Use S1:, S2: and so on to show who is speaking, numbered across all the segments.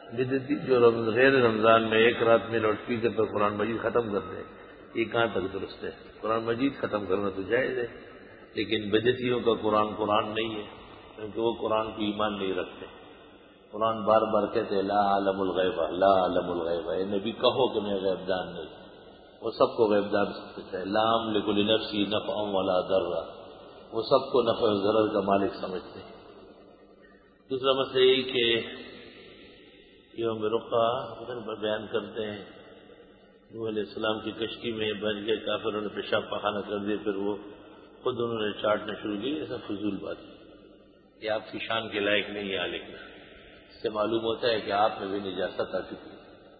S1: بدعتی جو غیر رمضان میں ایک رات میں لاؤڈ اسپیکر پر قرآن مجید ختم کر دیں، یہ کہاں تک درست ہے؟ قرآن مجید ختم کرنا تو جائز ہے، لیکن بدعتیوں کا قرآن نہیں ہے، کیونکہ وہ قرآن کی ایمان نہیں رکھتے۔ قرآن بار بار کہتے ہیں لا عالم الغیبہ، لا عالم الغیبہ، اے نبی کہو کہ میں غیب دان نہیں، وہ سب کو غیب دان سمجھتا ہے۔ لا املک لنفسی نفعا ولا ضرا، وہ سب کو نفع و ضرر کا مالک سمجھتے ہیں۔ دوسرا مسئلہ یہ کہ یوم رقع بیان کرتے ہیں نوح علیہ السلام کی کشتی میں بچ گئے، کافروں نے پیشاب پخانہ کر دیے، پھر وہ خود انہوں نے چاٹنا شروع کی، ایسا فضول بات ہے، یہ آپ کی شان کے لائق نہیں ہے لکھنا۔ اس سے معلوم ہوتا ہے کہ آپ میں بھی نجاست آ چکی ہے۔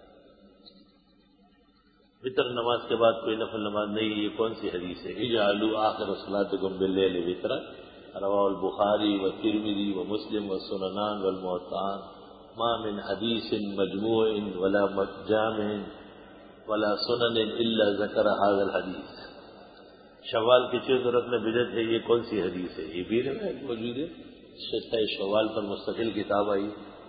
S1: وطر نماز کے بعد کوئی نفل نماز نہیں، یہ کون سی حدیث ہے؟ اجعلوا آخر صلاتکم باللیل وطرا، رواه البخاری والترمذی ومسلم والسننان والموطئان، ما من حدیث مجموع ولا جامع ولا سنن الا ذکر هذا الحدیث۔ شوال کے 6 رات میں بدعت ہے، یہ کون سی حدیث ہے؟ یہ بھی روایت موجود ہے، 6 شوال پر مستقل کتاب آئی۔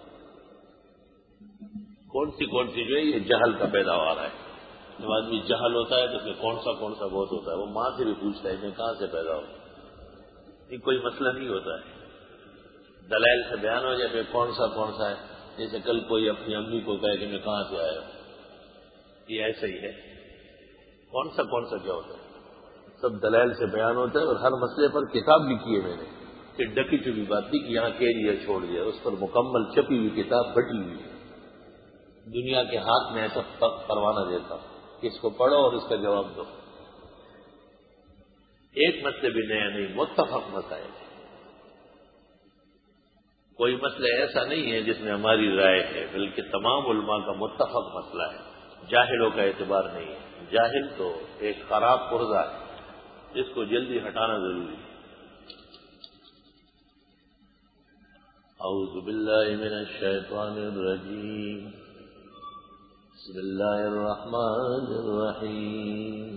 S1: کون سی جو ہے یہ جہل کا پیداوار ہے۔ جب آدمی جہل ہوتا ہے تو اس میں کون سا بہت ہوتا ہے، وہ ماں سے بھی پوچھتا ہے میں کہاں سے پیدا ہوں، یہ کوئی مسئلہ نہیں ہوتا ہے۔ دلائل سے بیان ہو جائے کہ کون سا ہے، جیسے کل کوئی اپنی امی کو کہے کہ میں کہاں سے آیا ہوں، یہ ایسا ہی ہے۔ کون سا کیا ہوتا ہے، سب دلائل سے بیان ہوتا ہے، اور ہر مسئلے پر کتاب لکھی ہے میں نے، کہ ڈکی چپی بات نہیں کہ یہاں کہہ دیا چھوڑ دیا، اس پر مکمل چھپی ہوئی کتاب بٹی ہوئی ہے۔ دنیا کے ہاتھ میں ایسا پروانہ دیتا ہوں کہ اس کو پڑھو اور اس کا جواب دو۔ ایک مسئلے بھی نیا نہیں، متفق مسائل، کوئی مسئلہ ایسا نہیں ہے جس میں ہماری رائے ہے، بلکہ تمام علماء کا متفق مسئلہ ہے، جاہلوں کا اعتبار نہیں ہے۔ جاہل تو ایک خراب پرزہ ہے، جس کو جلدی ہٹانا ضروری ہے۔ اعوذ باللہ من الشیطان الرجیم، بسم اللہ الرحمن الرحیم،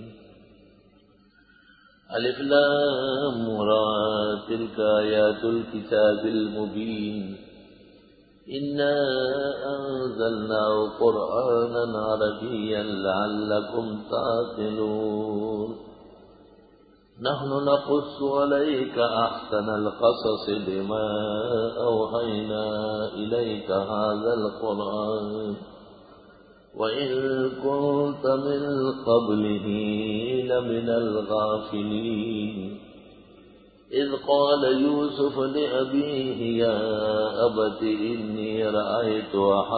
S1: الف لام را تلک آیات الکتاب المبین، انا انزلناه قرآنا عربیا لعلکم تعقلون، نحن نقص عليك احسن القصص بما اوحينا اليك هذا القرآن وإن كنت من قبله لمن الغافلين، إذ قال يوسف لأبيه يا أبت إني رأيت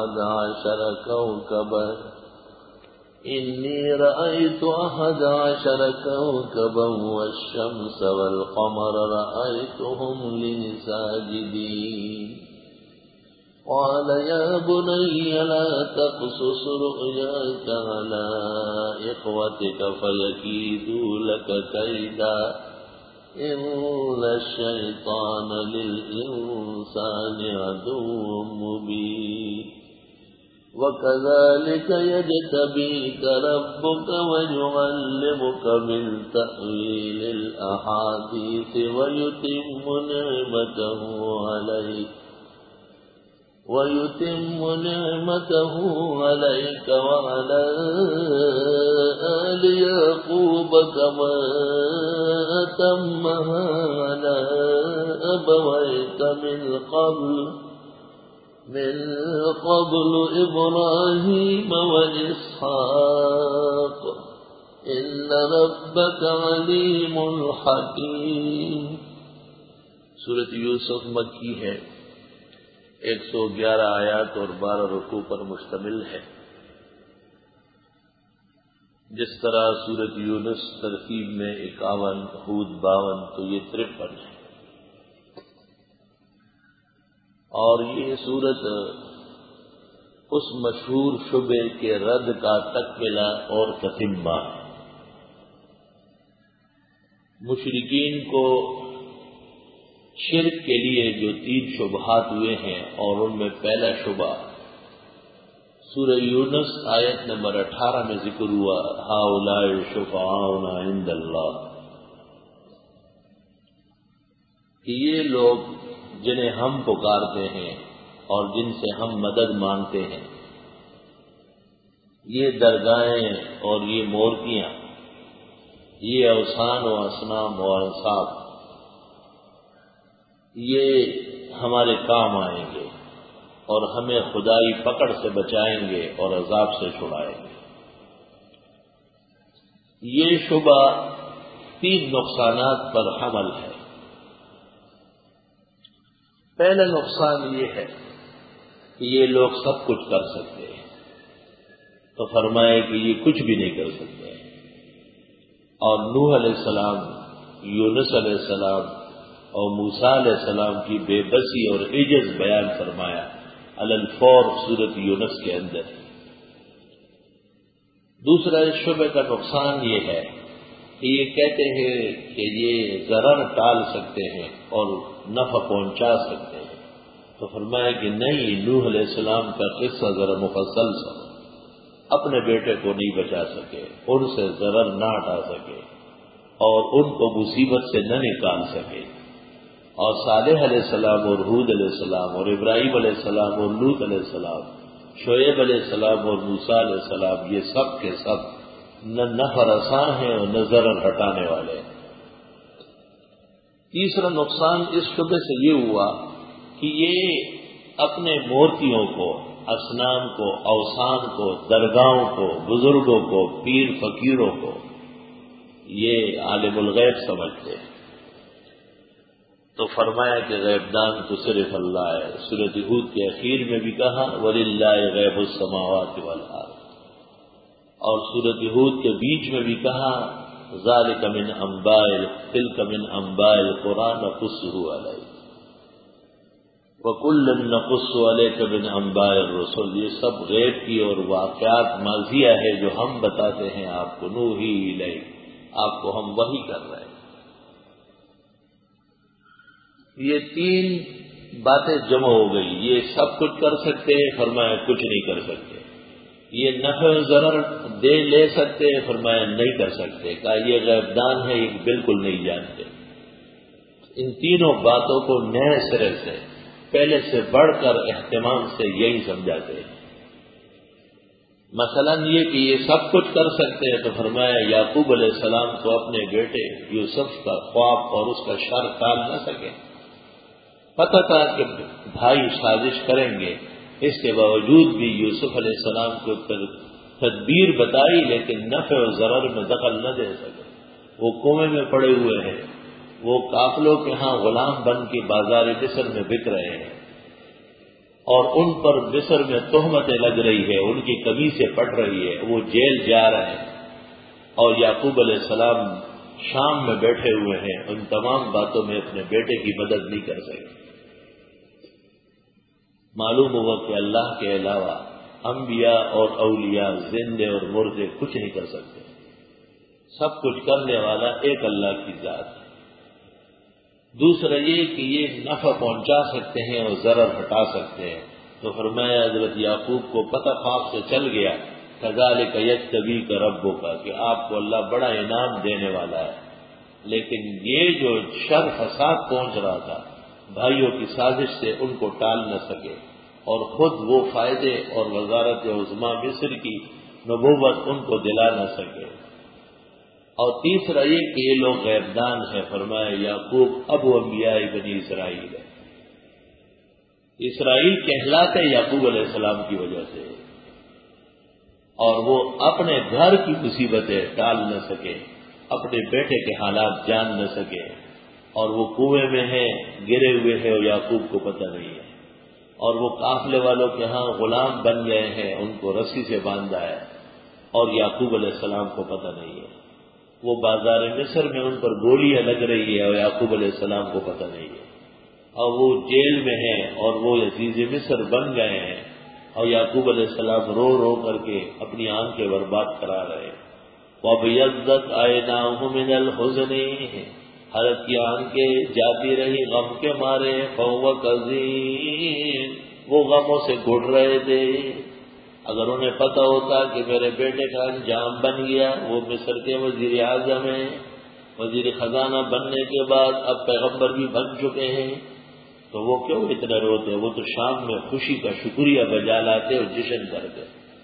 S1: 11 كوكبا والشمس والقمر رأيتهم لي ساجدين، قال يا بني لا تقصص رؤياك على إخوتك فيكيدوا لك كيدا، إن الشيطان للإنسان عدو مبين، وكذلك يجتبيك ربك ويعلمك من تأويل الأحاديث ويتم نعمته عليك وعلى آل يعقوب كما أتمها على أبويك من قبل إبراهيم وإسحاق إن ربك عليم حكيم۔ سورۃ یوسف مکی ہے، 111 آیات اور 12 رکوع پر مشتمل ہے۔ جس طرح سورۃ یونس ترتیب میں 51، ہود 52، تو یہ 53 ہے، اور یہ سورت اس مشہور شبے کے رد کا تکملہ اور تتمہ ہے۔ مشرکین کو شرک کے لیے جو 3 شبہات ہوئے ہیں، اور ان میں پہلا شبہ سورہ یونس آیت نمبر 18 میں ذکر ہوا، ہؤلاء شفعاؤنا عند اللہ، کہ یہ لوگ جنہیں ہم پکارتے ہیں اور جن سے ہم مدد مانگتے ہیں، یہ درگاہیں اور یہ مورتیاں، یہ اوثان و اصنام و انصاب، یہ ہمارے کام آئیں گے اور ہمیں خدائی پکڑ سے بچائیں گے اور عذاب سے چھڑائیں گے۔ یہ شبہ 3 نقصانات پر حمل ہے۔ پہلا نقصان یہ ہے کہ یہ لوگ سب کچھ کر سکتے ہیں، تو فرمائے کہ یہ کچھ بھی نہیں کر سکتے، اور نوح علیہ السلام، یونس علیہ السلام اور موسیٰ علیہ السلام کی بے بسی اور عجز بیان فرمایا علی الفور سورۃ یونس کے اندر۔ دوسرا اس شبہ کا نقصان یہ ہے کہ یہ کہتے ہیں کہ یہ ضرر ٹال سکتے ہیں اور نفع پہنچا سکتے ہیں، تو فرمایا کہ نہیں، نوح علیہ السلام کا قصہ ذرا مفصل سا، اپنے بیٹے کو نہیں بچا سکے، ان سے ضرر نہ ہٹا سکے اور ان کو مصیبت سے نہ نکال سکے، اور صالح علیہ السلام اور ہود علیہ السلام اور ابراہیم علیہ السلام اور لوط علیہ السلام، شعیب علیہ السلام اور موسیٰ علیہ السلام، یہ سب کے سب نہ نفع رساں ہیں اور نہ ضرر ہٹانے والے ہیں۔ تیسرا نقصان اس شبے سے یہ ہوا کہ یہ اپنے مورتیوں کو، اصنام کو، اوثان کو، درگاہوں کو، بزرگوں کو، پیر فقیروں کو یہ عالم الغیب سمجھتے ہیں، تو فرمایا کہ غیب دان تو صرف اللہ ہے۔ سورۃ ہود کے اخیر میں بھی کہا وَلِلَّهِ غیب السماوات والارض، اور سورۃ ہود کے بیچ میں بھی کہا ذَلِكَ مِنْ أَنْبَاءِ تِلْكَ مِنْ أَنْبَاءِ الْقُرْآنِ نَقُصُّهُ عَلَيْكَ وَكُلًّا نَقُصُّ عَلَيْكَ مِنْ أَنْبَاءِ الرُّسُلِ، یہ سب غیب کی اور واقعات ماضیہ ہے جو ہم بتاتے ہیں آپ کو، نوحی الیک، آپ کو ہم وحی کر رہے ہیں۔ یہ 3 باتیں جمع ہو گئی، یہ سب کچھ کر سکتے ہیں، فرمایا کچھ نہیں کر سکتے، یہ نفع و ضرر دے لے سکتے ہیں، فرمایا نہیں کر سکتے، کہا یہ غیب دان ہے، یہ بالکل نہیں جانتے۔ ان تینوں باتوں کو نئے سرے سے، پہلے سے بڑھ کر اہتمام سے یہی سمجھاتے ہیں۔ مثلا یہ کہ یہ سب کچھ کر سکتے ہیں، تو فرمایا یعقوب علیہ السلام کو اپنے بیٹے یوسف کا خواب اور اس کا شر ٹال نہ سکے، پتہ تھا کہ بھائی سازش کریں گے، اس کے باوجود بھی یوسف علیہ السلام کو تدبیر بتائی، لیکن نفع و ضرر میں دخل نہ دے سکے۔ وہ کنویں میں پڑے ہوئے ہیں، وہ قافلوں کے ہاں غلام بن کے بازار مصر میں بک رہے ہیں، اور ان پر مصر میں تہمتیں لگ رہی ہے، ان کی قمیصیں پٹ رہی ہے، وہ جیل جا رہے ہیں، اور یعقوب علیہ السلام شام میں بیٹھے ہوئے ہیں، ان تمام باتوں میں اپنے بیٹے کی مدد نہیں کر سکے۔ معلوم ہوا کہ اللہ کے علاوہ انبیاء اور اولیاء، زندے اور مردے کچھ نہیں کر سکتے، سب کچھ کرنے والا ایک اللہ کی ذات ہے۔ دوسرا یہ کہ یہ نفع پہنچا سکتے ہیں اور ضرر ہٹا سکتے ہیں، تو فرمایا حضرت یعقوب کو پتہ خواب سے چل گیا کذالک یجتبیک ربک، کہ آپ کو اللہ بڑا انعام دینے والا ہے، لیکن یہ جو شر فساد پہنچ رہا تھا بھائیوں کی سازش سے ان کو ٹال نہ سکے، اور خود وہ فائدے اور وزارت عظمیٰ مصر کی نبوت ان کو دلا نہ سکے۔ اور تیسرا یہ کہ یہ لوگ غیب دان ہیں، فرمایا یعقوب ابو انبیاء بنی اسرائیل ہے، اسرائیل کہلاتے یعقوب علیہ السلام کی وجہ سے، اور وہ اپنے گھر کی مصیبتیں ٹال نہ سکے، اپنے بیٹے کے حالات جان نہ سکے، اور وہ کنویں میں ہیں، گرے ہوئے ہیں، اور یعقوب کو پتہ نہیں ہے، اور وہ قافلے والوں کے ہاں غلام بن گئے ہیں، ان کو رسی سے باندھا ہے، اور یعقوب علیہ السلام کو پتہ نہیں ہے، وہ بازار مصر میں ان پر گولیاں لگ رہی ہے اور یعقوب علیہ السلام کو پتہ نہیں ہے، اور وہ جیل میں ہیں اور وہ عزیز مصر بن گئے ہیں، اور یعقوب علیہ السلام رو رو کر کے اپنی آنکھیں برباد کرا رہے ہیں۔ وَابْيَضَّتْ عَيْنَاهُ مِنَ الْحُزْنِ، حضرت کی آنکھیں جاتی رہی غم کے مارے، فَهُوَ كَظِيمٌ، وہ غموں سے گھٹ رہے تھے۔ اگر انہیں پتہ ہوتا کہ میرے بیٹے کا انجام بن گیا، وہ مصر کے وزیر اعظم ہیں، وزیر خزانہ بننے کے بعد اب پیغمبر بھی بن چکے ہیں، تو وہ کیوں اتنا روتے؟ وہ تو شام میں خوشی کا شکریہ بجا لاتے اور جشن کرتے۔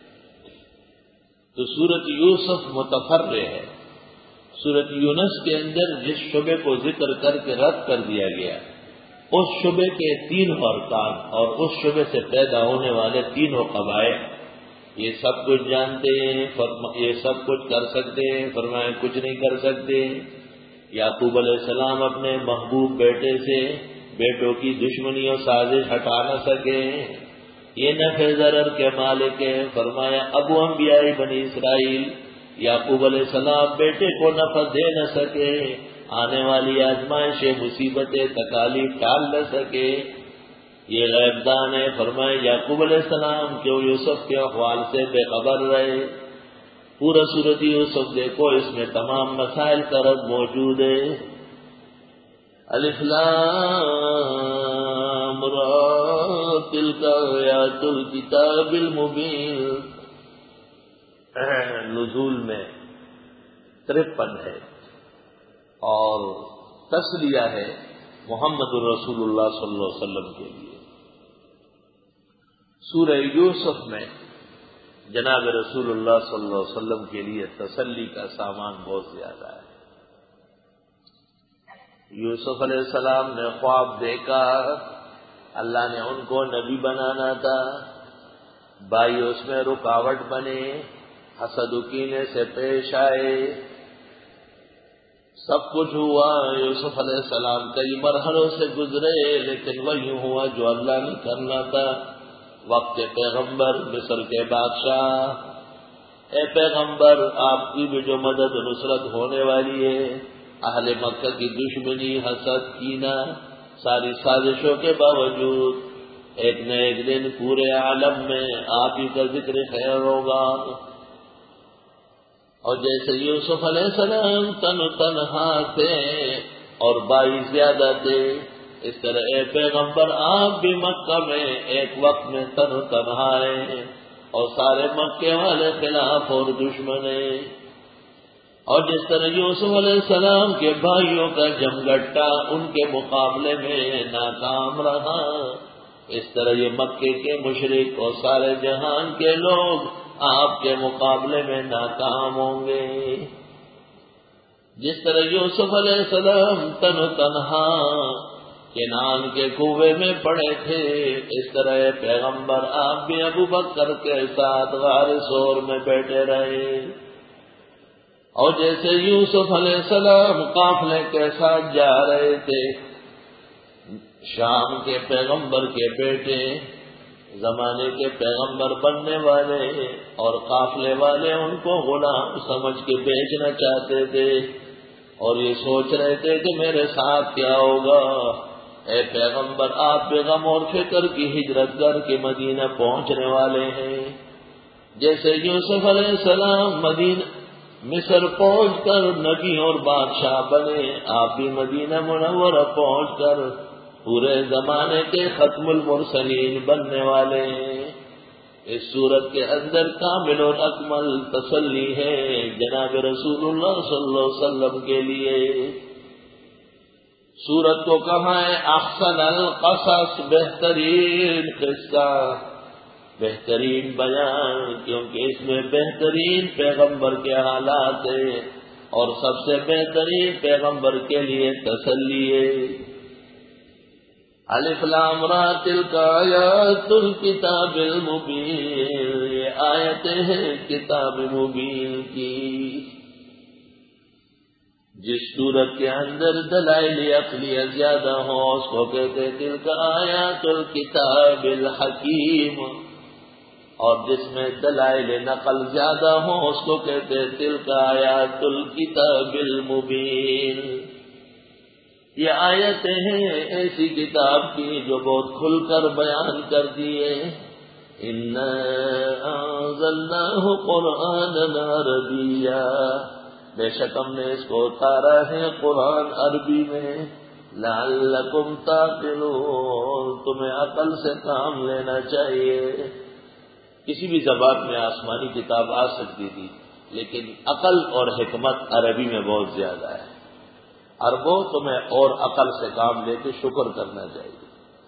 S1: تو سورت یوسف متفرع ہے۔ سورت یونس کے اندر جس شعبے کو ذکر کر کے رد کر دیا گیا، اس شعبے کے تینوں ارکان اور اس شعبے سے پیدا ہونے والے تینوں قبائل یہ سب کچھ جانتے ہیں، یہ سب کچھ کر سکتے ہیں، فرمایا کچھ نہیں کر سکتے۔ یعقوب علیہ السلام اپنے محبوب بیٹے سے بیٹوں کی دشمنی اور سازش ہٹا نہ سکے، یہ نفع ضرر کے مالک ہیں۔ فرمایا ابو انبیاء بنی اسرائیل یعقوب علیہ السلام بیٹے کو نفع دے نہ سکے، آنے والی آزمائشیں مصیبتیں تکالیف ٹال نہ سکے، یہ غیب دان ہے۔ فرمائے یعقوب علیہ السلام کیوں یوسف کے احوال سے بے خبر رہے؟ پورا سورت یوسف دیکھو، اس میں تمام مسائل کا رد موجود ہے۔ الف لام را تلک آیات الکتاب المبین، نزول میں 53 ہے اور تسلیہ ہے محمد الرسول اللہ صلی اللہ علیہ وسلم کے لیے۔ سورہ یوسف میں جناب رسول اللہ صلی اللہ علیہ وسلم کے لیے تسلی کا سامان بہت زیادہ ہے۔ یوسف علیہ السلام نے خواب دیکھا، اللہ نے ان کو نبی بنانا تھا، بھائی اس میں رکاوٹ بنے، حسد و کینے سے پیش آئے، سب کچھ ہوا۔ یوسف علیہ السلام کئی مرحلوں سے گزرے، لیکن وہی ہوا جو اللہ نے کرنا تھا۔ وقت پیغمبر، مصر کے بادشاہ، اے پیغمبر آپ کی بھی جو مدد نصرت ہونے والی ہے، اہل مکہ کی دشمنی، حسد، کینہ، ساری سازشوں کے باوجود ایک نہ ایک دن پورے عالم میں آپ ہی کا ذکر خیر ہوگا۔ اور جیسے یوسف علیہ السلام تنہا تھے اور بھائی زیادہ تھے، اس طرح اے پیغمبر آپ بھی مکہ میں ایک وقت میں تنہا ہیں اور سارے مکے والے خلاف اور دشمن ہیں۔ اور جس طرح یوسف علیہ السلام کے بھائیوں کا جمگٹا ان کے مقابلے میں ناکام رہا، اس طرح یہ مکے کے مشرک اور سارے جہان کے لوگ آپ کے مقابلے میں ناکام ہوں گے۔ جس طرح یوسف علیہ السلام تنہا کنعان کے کنویں میں پڑے تھے، اس طرح پیغمبر آپ بھی ابو بکر کے ساتھ غار ثور میں بیٹھے رہے۔ اور جیسے یوسف علیہ السلام قافلے کے ساتھ جا رہے تھے، شام کے پیغمبر کے بیٹے، زمانے کے پیغمبر بننے والے اور قافلے والے ان کو غلام سمجھ کے بیچنا چاہتے تھے اور یہ سوچ رہے تھے کہ میرے ساتھ کیا ہوگا۔ اے پیغمبر آپ بے غم اور فکر کی ہجرت کر کے مدینہ پہنچنے والے ہیں۔ جیسے یوسف علیہ السلام مصر پہنچ کر نبی اور بادشاہ بنے، آپ بھی مدینہ منورہ پہنچ کر پورے زمانے کے ختم المرسلین بننے والے ہیں۔ اس صورت کے اندر کامل اور اکمل تسلی ہے جناب رسول اللہ صلی اللہ علیہ وسلم کے لیے۔ سورت کو کہا ہے احسن القصص، بہترین قصہ، بہترین بیان، کیونکہ اس میں بہترین پیغمبر کے حالات ہیں اور سب سے بہترین پیغمبر کے لیے تسلی ہے۔ الف لام را تلک آیات الکتاب المبین، یہ آیتیں ہیں کتاب مبین کی۔ جس صورت کے اندر دلائل عقلیہ زیادہ ہوں اس کو کہتے تلک آیات الکتاب الحکیم، اور جس میں دلائل نقل زیادہ ہوں اس کو کہتے تلک آیات الکتاب المبین۔ یہ آیتیں ہیں ایسی کتاب کی جو بہت کھل کر بیان کر دیے۔ اِنَّا أَنزَلْنَاهُ قُرْآنًا عَرَبِيًّا، بے شک ہم نے اس کو اتارا ہے قرآن عربی میں، لَعَلَّكُمْ تَعْقِلُونَ، تمہیں عقل سے کام لینا چاہیے۔ کسی بھی زبان میں آسمانی کتاب آ سکتی تھی، لیکن عقل اور حکمت عربی میں بہت زیادہ ہے۔ عربوں تمہیں اور عقل سے کام لے کے شکر کرنا چاہیے۔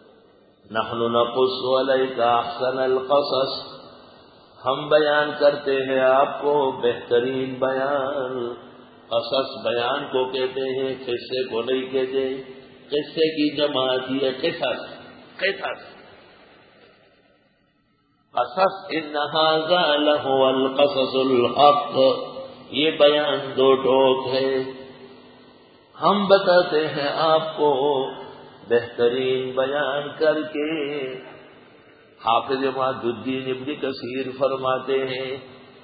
S1: نحن نقص علیک احسن القصص، ہم بیان کرتے ہیں آپ کو بہترین بیان. قصص بیان کو کہتے ہیں، قصے کو نہیں کہتے. قصے کی جماعت ہے قصص. قصص قصص ان ھذا لہو القصص الحق، یہ بیان دو ٹوک ہے. ہم بتاتے ہیں آپ کو بہترین بیان کر کے. حافظ معد الدین ابن کثیر فرماتے ہیں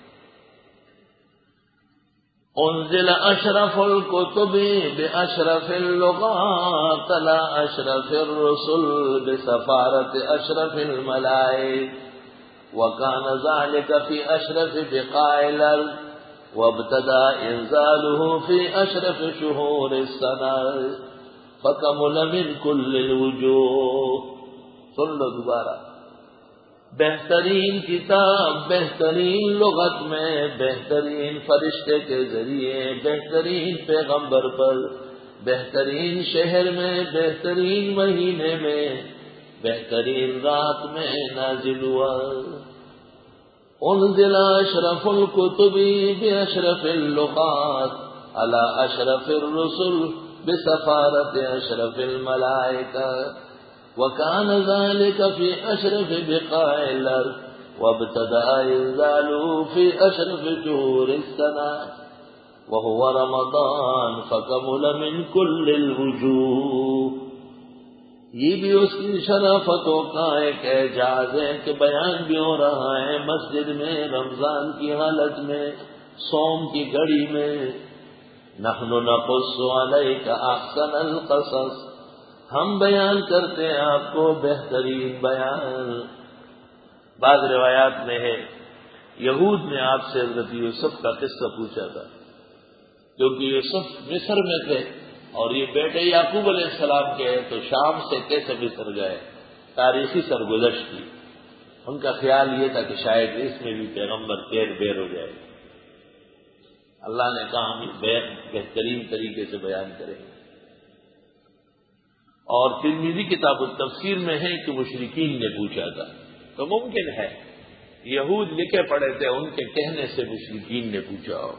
S1: انزل اشرف الکتب باشرف اللغات لا اشرف الرسل بسفارت اشرف الملائک، وكان ذلك في اشرف بقاع الارض، وابتدأ انزاله في اشرف شهور السنة، فكمل من كل الوجوه. سن لو دوبارہ. بہترین کتاب بہترین لغت میں بہترین فرشتے کے ذریعے بہترین پیغمبر پر بہترین شہر میں بہترین مہینے میں بہترین رات میں نازل ہوا. انزل اشرف الکتب باشرف اللغات علی اشرف الرسل بسفارت اشرف الملائکہ، وكان ذلك في أشرف بقاع الأرض، وابتدأ إنزاله في أشرف شهور السنة وهو رمضان، فكمل من كل الوجوه. یہ بھی اس کی شرافتوں کا ایک اعجاز ہے کہ بیان بھی ہو رہا ہے مسجد میں رمضان کی حالت میں، صوم کی گھڑی میں. نحن نقص علیک احسن القصص، ہم بیان کرتے ہیں آپ کو بہترین بیان. بعض روایات میں ہے یہود نے آپ سے حضرت یوسف کا قصہ پوچھا تھا، کیونکہ یوسف مصر میں تھے اور یہ بیٹے یعقوب علیہ السلام کے ہیں، تو شام سے کیسے مصر گئے، تاریخی سرگزشت کی. ان کا خیال یہ تھا کہ شاید اس میں بھی پیغمبر تیر بیر ہو جائے. اللہ نے کہا ہم بہترین طریقے سے بیان کریں گے. اور ترمذی کتاب التفسیر میں ہے کہ مشرکین نے پوچھا تھا، تو ممکن ہے یہود لکھے پڑے تھے، ان کے کہنے سے مشرکین نے پوچھا ہو.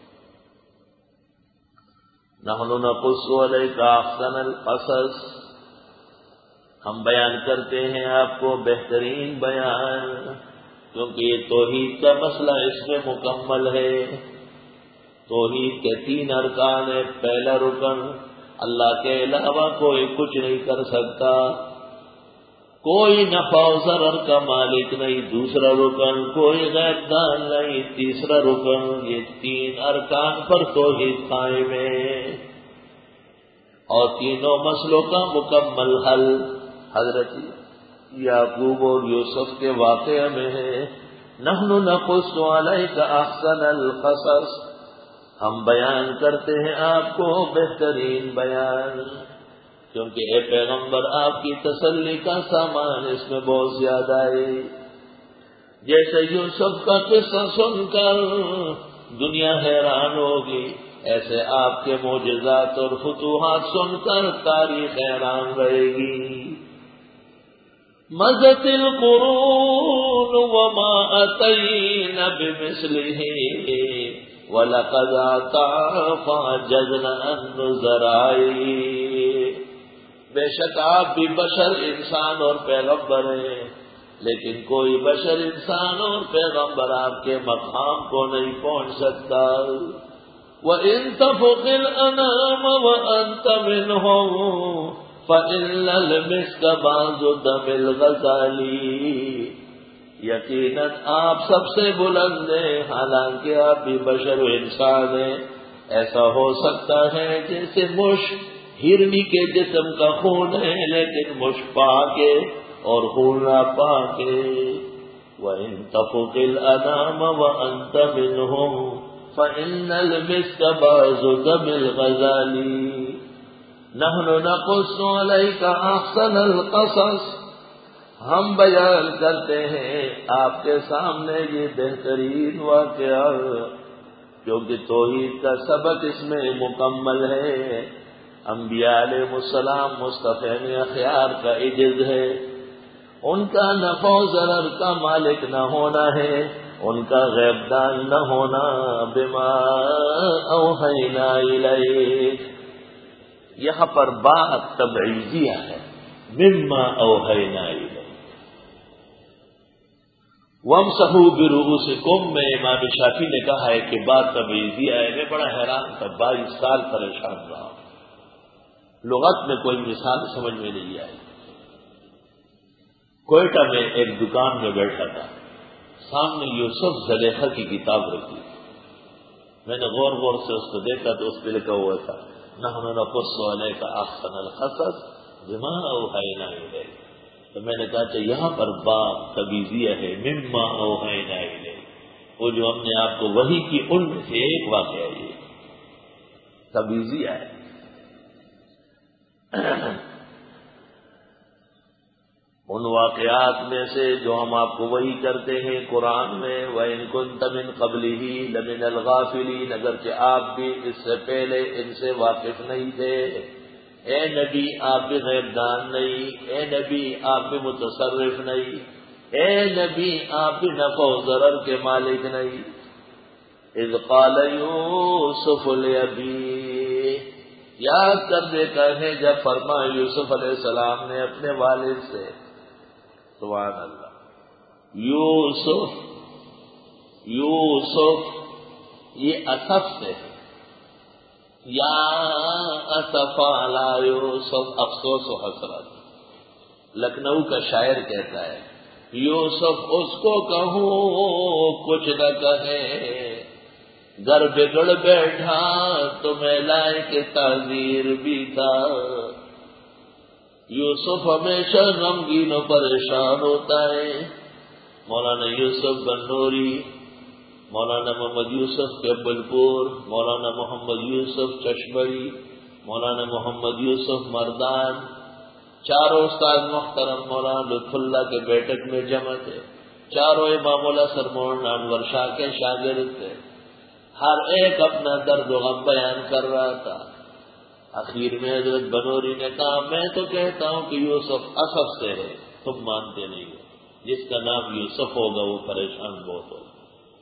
S1: نحن نقص علیک احسن القصص، ہم بیان کرتے ہیں آپ کو بہترین بیان، کیونکہ یہ توحید کا مسئلہ اس میں مکمل ہے. توحید کے 3 ارکان ہیں. پہلا رکن اللہ کے علاوہ کوئی کچھ نہیں کر سکتا، کوئی نفع و ضرر کا مالک نہیں. دوسرا رکن کوئی غیب دان نہیں. تیسرا رکن، یہ 3 ارکان پر توحید قائم ہے اور تینوں مسئلوں کا مکمل حل حضرت یعقوب اور یوسف کے واقعہ میں ہے. نحن نقص علیک احسن القصص، ہم بیان کرتے ہیں آپ کو بہترین بیان، کیونکہ اے پیغمبر آپ کی تسلی کا سامان اس میں بہت زیادہ ہے. جیسے یوسف کا قصہ سن کر دنیا حیران ہوگی، ایسے آپ کے معجزات اور فتوحات سن کر تاریخ حیران رہے گی. مضت القرون وما اتینا بمثلہ وَلَقَدْ أَتَى فَعَجَزْنَا النُّذَرَائِ. بے شک آپ بھی بشر انسان اور پیغمبر ہیں، لیکن کوئی بشر انسان اور پیغمبر آپ کے مقام کو نہیں پہنچ سکتا. وَإِن تَفُقِ الْأَنَامَ وَأَنْتَ مِنْهُمْ فَإِنَّ الْمِسْكَ بَعْضُ دَمِ الْغَزَالِ. یقیناً آپ سب سے بلند ہیں، حالانکہ آپ بھی بشر و انسان ہیں. ایسا ہو سکتا ہے جیسے مشک ہرنی کے جسم کا خون ہے، لیکن مشک پاک ہے اور خون نہ پاک ہے. وَإِن تَفُقِ الْأَنَامَ وَأَنْتَ مِنْهُمْ فَإِنَّ الْمِسْكَ بَعْضُ دَمِ الْغَزَالِ. نَحْنُ نَقُصُّ عَلَيْكَ أَحْسَنَ الْقَصَصِ، ہم بیان کرتے ہیں آپ کے سامنے یہ بہترین واقعہ، کیونکہ توحید کا سبق اس میں مکمل ہے. انبیاء علیہ السلام مصطفین اخیار کا عجز ہے. ان کا نفع و ضرر کا مالک نہ ہونا ہے، ان کا غیب دان نہ ہونا۔ بما اوحینا الیک، یہاں پر بات تبعیضیہ ہے، مما اوحینا الیک۔ وامسحوا برؤوسکم میں امام شافعی نے کہا ہے کہ بات تبعیضیہ ہے۔ میں بڑا حیران تھا، 22 سال پریشان رہا، لغت میں کوئی مثال سمجھ میں نہیں آئی۔ کوئٹہ میں ایک دکان میں بیٹھا تھا، سامنے یوسف زلیخا کی کتاب رکھی، میں نے غور غور سے اس کو دیکھا تو اس پہ لکھا ہوا تھا نحن نقص علیک احسن القصص بما اوحینا الیک۔ تو میں نے کہا کہ یہاں پر بات تبعیضیہ ہے، مما اوحینا الیک، وہ جو ہم نے آپ کو وحی کی ان میں سے ایک واقعہ یہ تبعیضیہ ہے۔ ان واقعات میں سے جو ہم آپ کو وہی کرتے ہیں قرآن میں، وَإِن كُنتَ مِن قَبْلِهِ لَمِنَ الْغَافِلِينَ، اگرچہ آپ بھی اس سے پہلے ان سے واقف نہیں تھے۔ اے نبی آپ بھی غیب دان نہیں، اے نبی آپ بھی متصرف نہیں، اے نبی آپ بھی نفع و ضرر کے مالک نہیں۔ اذ قال یوسف لأبیہ، یاد کرنے کا ہے جب فرمایا یوسف علیہ السلام نے اپنے والد سے، سبحان اللہ، یوسف، یوسف یہ اسف سے ہے، یا اسف علی یوسف، افسوس و حسرت۔ لکھنؤ کا شاعر کہتا ہے یوسف اس کو کہوں کچھ نہ کہے، گر بگڑ بیٹھا تو میں لائق تعزیر بھی تھا۔ یوسف ہمیشہ غمگین و پریشان ہوتا ہے۔ مولانا یوسف بنوری، مولانا محمد یوسف کیبل پور، مولانا محمد یوسف چشمڑی، مولانا محمد یوسف مردان، چاروں استاد محترم مولانا لطف اللہ کے بیٹک میں جمع تھے، چاروں امام الحسن مولانا انور شاہ کے شاگرد تھے، ہر ایک اپنا درد و غم بیان کر رہا تھا۔ اخیر میں حضرت بنوری نے کہا میں تو کہتا ہوں کہ یوسف اسف سے ہے، تم مانتے نہیں ہو، جس کا نام یوسف ہوگا وہ پریشان بہت ہوگا۔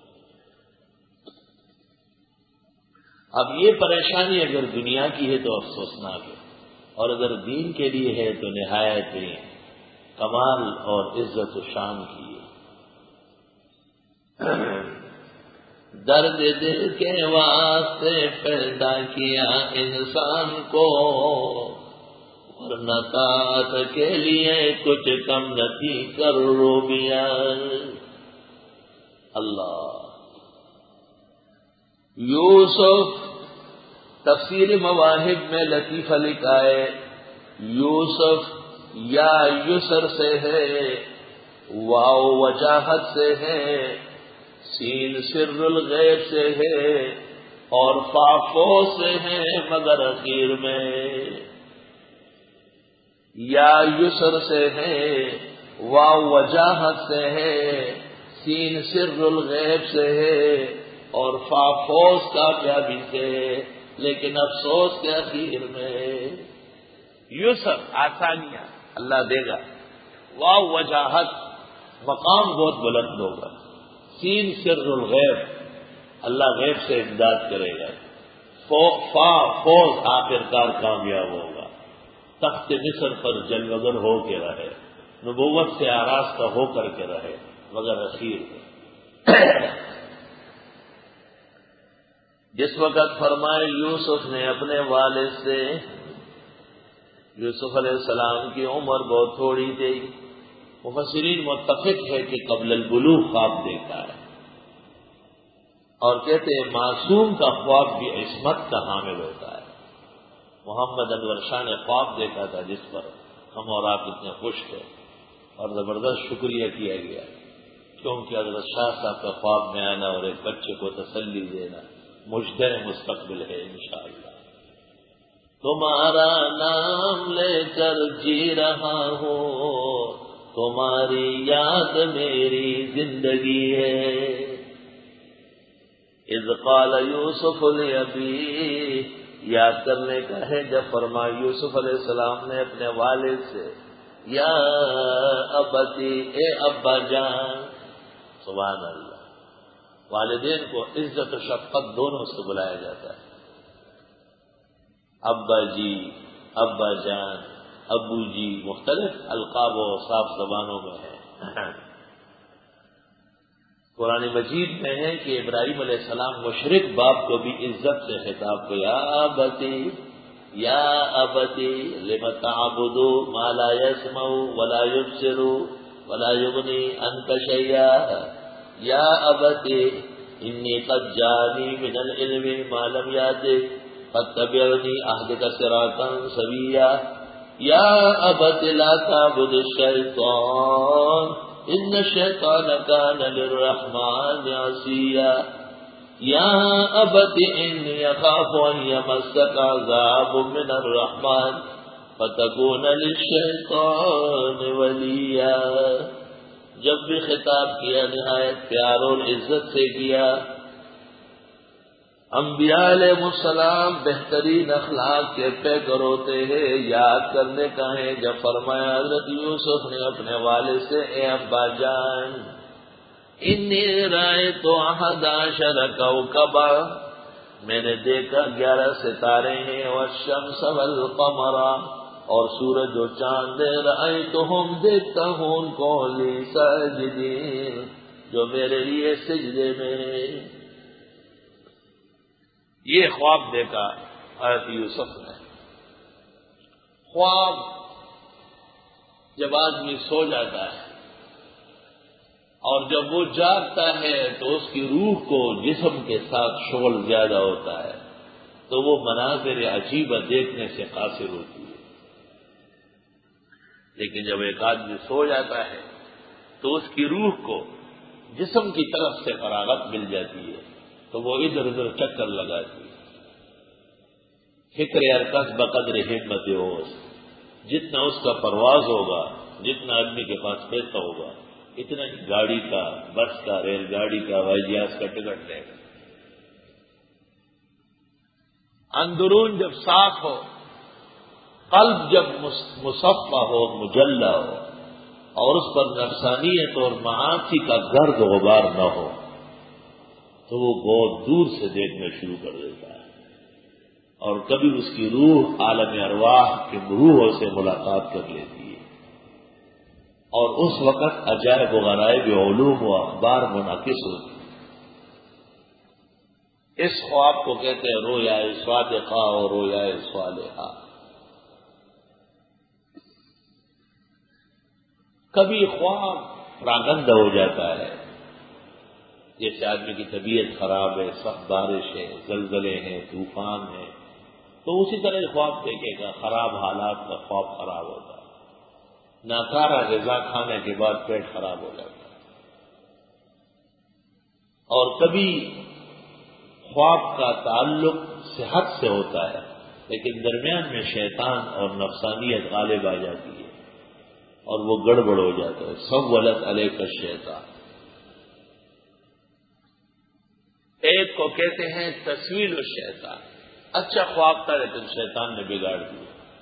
S1: اب یہ پریشانی اگر دنیا کی ہے تو افسوسناک ہے، اور اگر دین کے لیے ہے تو نہایت کمال اور عزت و شان کی ہے۔ درد دل کے واسطے پیدا کیا انسان کو، ورنہ ذات کے لیے کچھ کم نہ تھی کروبیاں۔ اللہ، یوسف تفسیر مواہب میں لطیفہ لکھا ہے، یوسف یا یسر سے ہے، واو وجاہت سے ہے، سین سر الغیب سے ہے، اور فافو سے ہے، مگر اخیر میں یا یسر سے ہے، واو وجاہت سے ہے، سین سر الغیب سے ہے، اور فافوس کامیابی سے ہے، لیکن افسوس کے اخیر میں یسر آسانیاں اللہ دے گا، واو وجاہت مقام بہت بلند ہوگا، سین سر الغیب اللہ غیب سے امداد کرے گا، فوز آخرکار کامیاب ہوگا، تخت مصر پر جلوگر ہو کے رہے، نبوت سے آراستہ ہو کر کے رہے، مگر اخیر میں جس وقت فرمائے یوسف نے اپنے والد سے، یوسف علیہ السلام کی عمر بہت تھوڑی تھی، مفسرین متفق ہے کہ قبل البلوغ خواب دیکھا ہے، اور کہتے ہیں معصوم کا خواب بھی عصمت کا حامل ہوتا ہے۔ محمد انور شاہ نے خواب دیکھا تھا جس پر ہم اور آپ اتنے خوش تھے، اور زبردست شکریہ کیا گیا، کیونکہ حضرت شاہ صاحب کا خواب میں آنا اور ایک بچے کو تسلی دینا مجدہ مستقبل ہے انشاءاللہ۔ تمہارا نام لے کر جی رہا ہوں، تمہاری یاد میری زندگی ہے۔ اذ قال یوسف لأبیہ، یاد کرنے کا ہے جب فرمایا یوسف علیہ السلام نے اپنے والد سے، یا ابتی، اے ابا جان. سبحان اللہ. والدین کو عزت و شفقت دونوں سے بلایا جاتا ہے. ابا جی، ابا جان، ابو جی، مختلف القاب و اوصاف زبانوں میں ہیں. قرآن مجید میں ہے کہ ابراہیم علیہ السلام مشرک باپ کو بھی عزت سے خطاب کو یا ابتی، یا ابتی لم تعبد ما لا يسمع ولا يبصر ولا يغني عنك شيئا، یا ابتی انی قد جانی من العلم ما لم یاتک فاتبعنی اهدک صراطا سویا، یا ابت لا تعبد الشیطان ان الشیطان کان للرحمن عصیا، یا ابت انی اخاف ان یمسک عذاب من الرحمن فتکون للشیطان ولیا. جب بھی خطاب کیا نہایت پیار اور عزت سے کیا. انبیاء علیہ السلام بہترین اخلاق کے پیکر ہوتے ہیں. یاد کرنے کا ہے جب فرمایا حضرت یوسف نے اپنے والد سے اے ابا جان انی رأیت احد عشر کوکبا، میں نے دیکھا 11 ستارے ہیں، والشمس والقمر، اور سورج و چاند، رأیتہم دیکھتا ہوں ان کو لی ساجدین جو میرے لیے سجدے میں ہیں. یہ خواب دیکھا حضرت یوسف نے. خواب جب آدمی سو جاتا ہے اور جب وہ جاگتا ہے تو اس کی روح کو جسم کے ساتھ شغل زیادہ ہوتا ہے، تو وہ مناظر عجیبہ دیکھنے سے قاصر ہوتی ہے. لیکن جب ایک آدمی سو جاتا ہے تو اس کی روح کو جسم کی طرف سے فراغت مل جاتی ہے، تو وہ ادھر ادھر چکر لگاتی ہے. فکر ارکس بقدر ہمت ہوش، جتنا اس کا پرواز ہوگا، جتنا آدمی کے پاس پیسہ ہوگا، اتنا ہی گاڑی کا، بس کا، ریل گاڑی کا، ہوائی جہاز کا ٹکٹ لے گا. اندرون جب صاف ہو، قلب جب مصفہ ہو، مجلہ ہو، اور اس پر نفسانیت اور معاصی کا گرد غبار نہ ہو، تو وہ بہت دور سے دیکھنا شروع کر دیتا ہے. اور کبھی اس کی روح عالم ارواح کی روحوں سے ملاقات کر لیتی ہے، اور اس وقت عجائب و غرائب علوم و اخبار منعکس ہوتی ہے. اس خواب کو کہتے ہیں رویا صادقہ اور رویا صالحہ. کبھی خواب پراگندہ ہو جاتا ہے، جیسے آدمی کی طبیعت خراب ہے، سخت بارش ہے، زلزلے ہیں، طوفان ہے، تو اسی طرح خواب دیکھے گا. خراب حالات کا خواب خراب ہوتا ہے. ناکارہ غذا کھانے کے بعد پیٹ خراب ہو جاتا ہے. اور کبھی خواب کا تعلق صحت سے ہوتا ہے، لیکن درمیان میں شیطان اور نفسانیت غالب آ جاتی ہے اور وہ گڑبڑ ہو جاتا ہے. سولت علیک الشیطان. ایک کو کہتے ہیں تسویل الشیطان، اچھا خواب تھا لیکن شیطان نے بگاڑ دیا.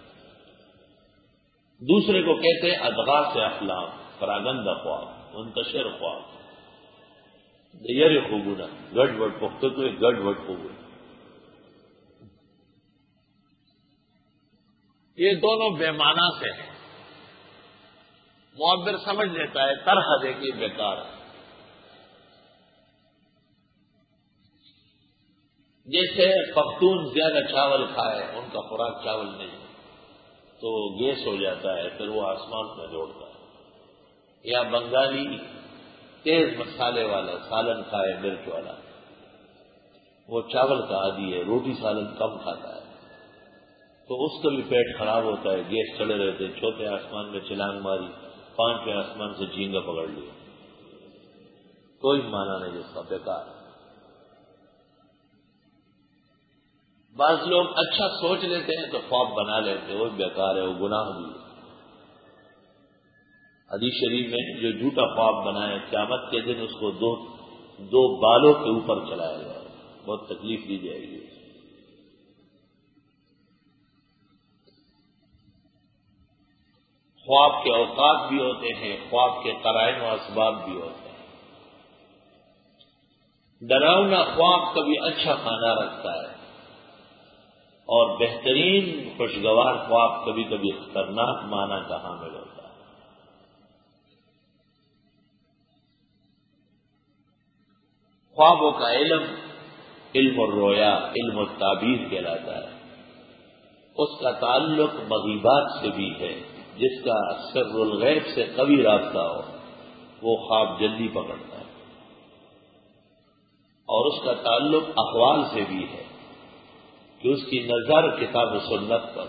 S1: دوسرے کو کہتے ہیں ادغاث احلام، پراگندہ خواب، منتشر خواب. یہ خوبنا گڑ وٹ پختو تو گڑ وٹ خوبنا. یہ دونوں بے معنی سے ہیں. معبر سمجھ لیتا ہے، طرح دیکھی بیکار ہے. جیسے پختون زیادہ چاول کھائے، ان کا خوراک چاول نہیں تو گیس ہو جاتا ہے، پھر وہ آسمان میں دوڑتا ہے. یا بنگالی تیز مسالے والا سالن کھائے، مرچ والا، وہ چاول کا عادی ہے، روٹی سالن کم کھاتا ہے، تو اس کا بھی پیٹ خراب ہوتا ہے. گیس چڑھے رہتے، چھوٹے آسمان میں چھلانگ ماری، 5ویں آسمان سے جھینگا پکڑ لیا. کوئی معنی نہیں اس کا، بیکار. بعض لوگ اچھا سوچ لیتے ہیں تو خواب بنا لیتے ہیں، وہ بیکار ہے، وہ گناہ بھی ہے. حدیث شریف میں جو جھوٹا خواب بنائے، قیامت کے دن اس کو دو بالوں کے اوپر چلایا جائے، بہت تکلیف دی جائے گی. خواب کے اوقات بھی ہوتے ہیں، خواب کے قرائن و اسباب بھی ہوتے ہیں۔ ڈراؤنا خواب کبھی اچھا معنی رکھتا ہے اور بہترین خوشگوار خواب کبھی کبھی خطرناک معنی کا حامل ہوتا ہے۔ خوابوں کا علم الرؤیا، علم التعبیر کہلاتا ہے۔ اس کا تعلق مغیبات سے بھی ہے۔ جس کا سر الغیب سے قوی رابطہ ہو وہ خواب جلدی پکڑتا ہے، اور اس کا تعلق احوال سے بھی ہے کہ اس کی نظر کتاب و سنت پر۔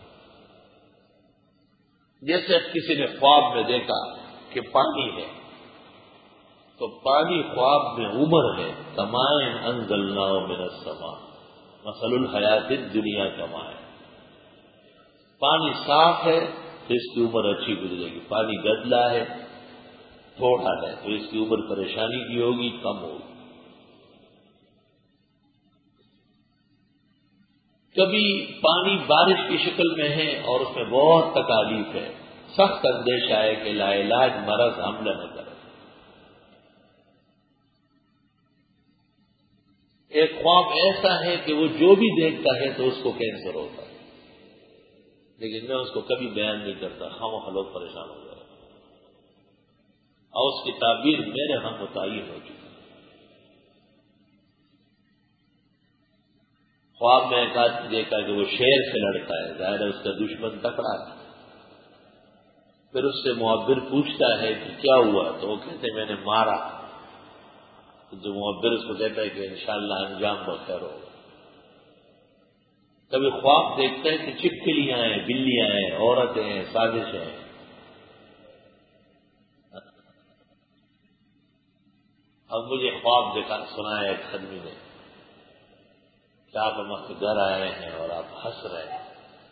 S1: جیسے کسی نے خواب میں دیکھا کہ پانی ہے تو پانی خواب میں عمر ہے، کمائن انزلناہ من السماء مثل الحیات الدنیا کمائن۔ پانی صاف ہے تو اس کی عمر اچھی گزرے گی، پانی گدلا ہے، تھوڑا ہے تو اس کی عمر پریشانی کی ہوگی، کم ہوگی۔ کبھی پانی بارش کی شکل میں ہے اور اس میں بہت تکالیف ہے، سخت اندیشہ ہے کہ لا علاج مرض حملہ نہ کرے۔ ایک خواب ایسا ہے کہ وہ جو بھی دیکھتا ہے تو اس کو کینسر ہوتا ہے، لیکن میں اس کو کبھی بیان نہیں کرتا، خواہ لوگ پریشان ہو جائے، اور اس کی تعبیر میرے ہاں متعین ہو چکی۔ خواب میں ایک آدمی دیکھا کہ وہ شیر سے لڑتا ہے، ظاہر ہے اس کا دشمن تکڑا ہے۔ پھر اس سے معبر پوچھتا ہے کہ کیا ہوا، تو وہ کہتے میں نے مارا۔ تو جو معبر اس کو کہتا ہے کہ انشاءاللہ انجام بخیر ہوگا۔ کبھی خواب دیکھتا ہے کہ چپکلیاں ہیں، بلیاں ہیں، عورتیں ہیں، سازشیں ہیں۔ اب مجھے خواب دیکھا سنایا ایک آدمی نے کہ آپ ہم کے گھر آئے ہیں اور آپ ہنس رہے ہیں،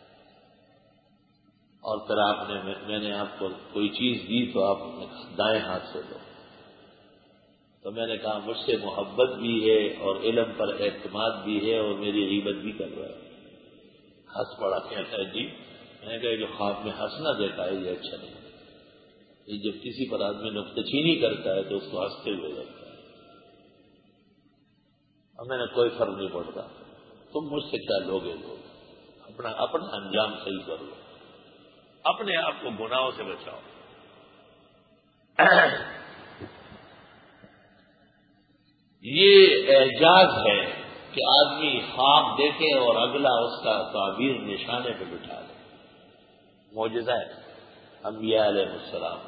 S1: اور پھر میں نے آپ کو کوئی چیز دی تو آپ نے دائیں ہاتھ سے دو۔ تو میں نے کہا مجھ سے محبت بھی ہے اور علم پر اعتماد بھی ہے اور میری غیبت بھی کر رہا ہے۔ ہنس پڑا، کہتا ہے جی۔ میں نے کہا جو خواب میں ہنسنا دیتا ہے یہ اچھا نہیں، یہ جب کسی پر آدمی نکتہ چینی کرتا ہے تو اس کو ہنستے ہوئے لگتا ہے، اور میں نے کوئی فرق نہیں پڑتا، تم مجھ سے کیا لوگے لوگ، اپنا انجام صحیح کر لو، اپنے آپ کو گناہوں سے بچاؤ۔ یہ اعجاز ہے کہ آدمی خواب دیکھے اور اگلا اس کا تعبیر نشانے پہ بٹھا لے۔ معجزہ ہے انبیاء علیہ السلام۔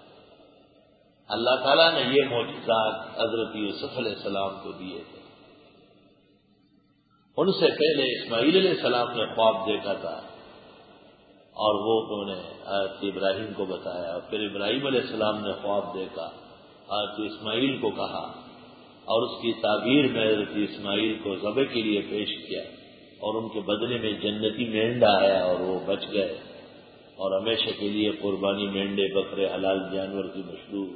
S1: اللہ تعالیٰ نے یہ معجزات حضرت یوسف علیہ السلام کو دیے تھے۔ ان سے پہلے اسماعیل علیہ السلام نے خواب دیکھا تھا اور وہ انہوں نے حضرت ابراہیم کو بتایا، اور پھر ابراہیم علیہ السلام نے خواب دیکھا، حضرت اسماعیل کو کہا، اور اس کی تعبیر میں حضرت اسماعیل کو ذبح کے لیے پیش کیا، اور ان کے بدلے میں جنتی مینڈا آیا اور وہ بچ گئے، اور ہمیشہ کے لیے قربانی مینڈے بکرے حلال جانور کی مشروع۔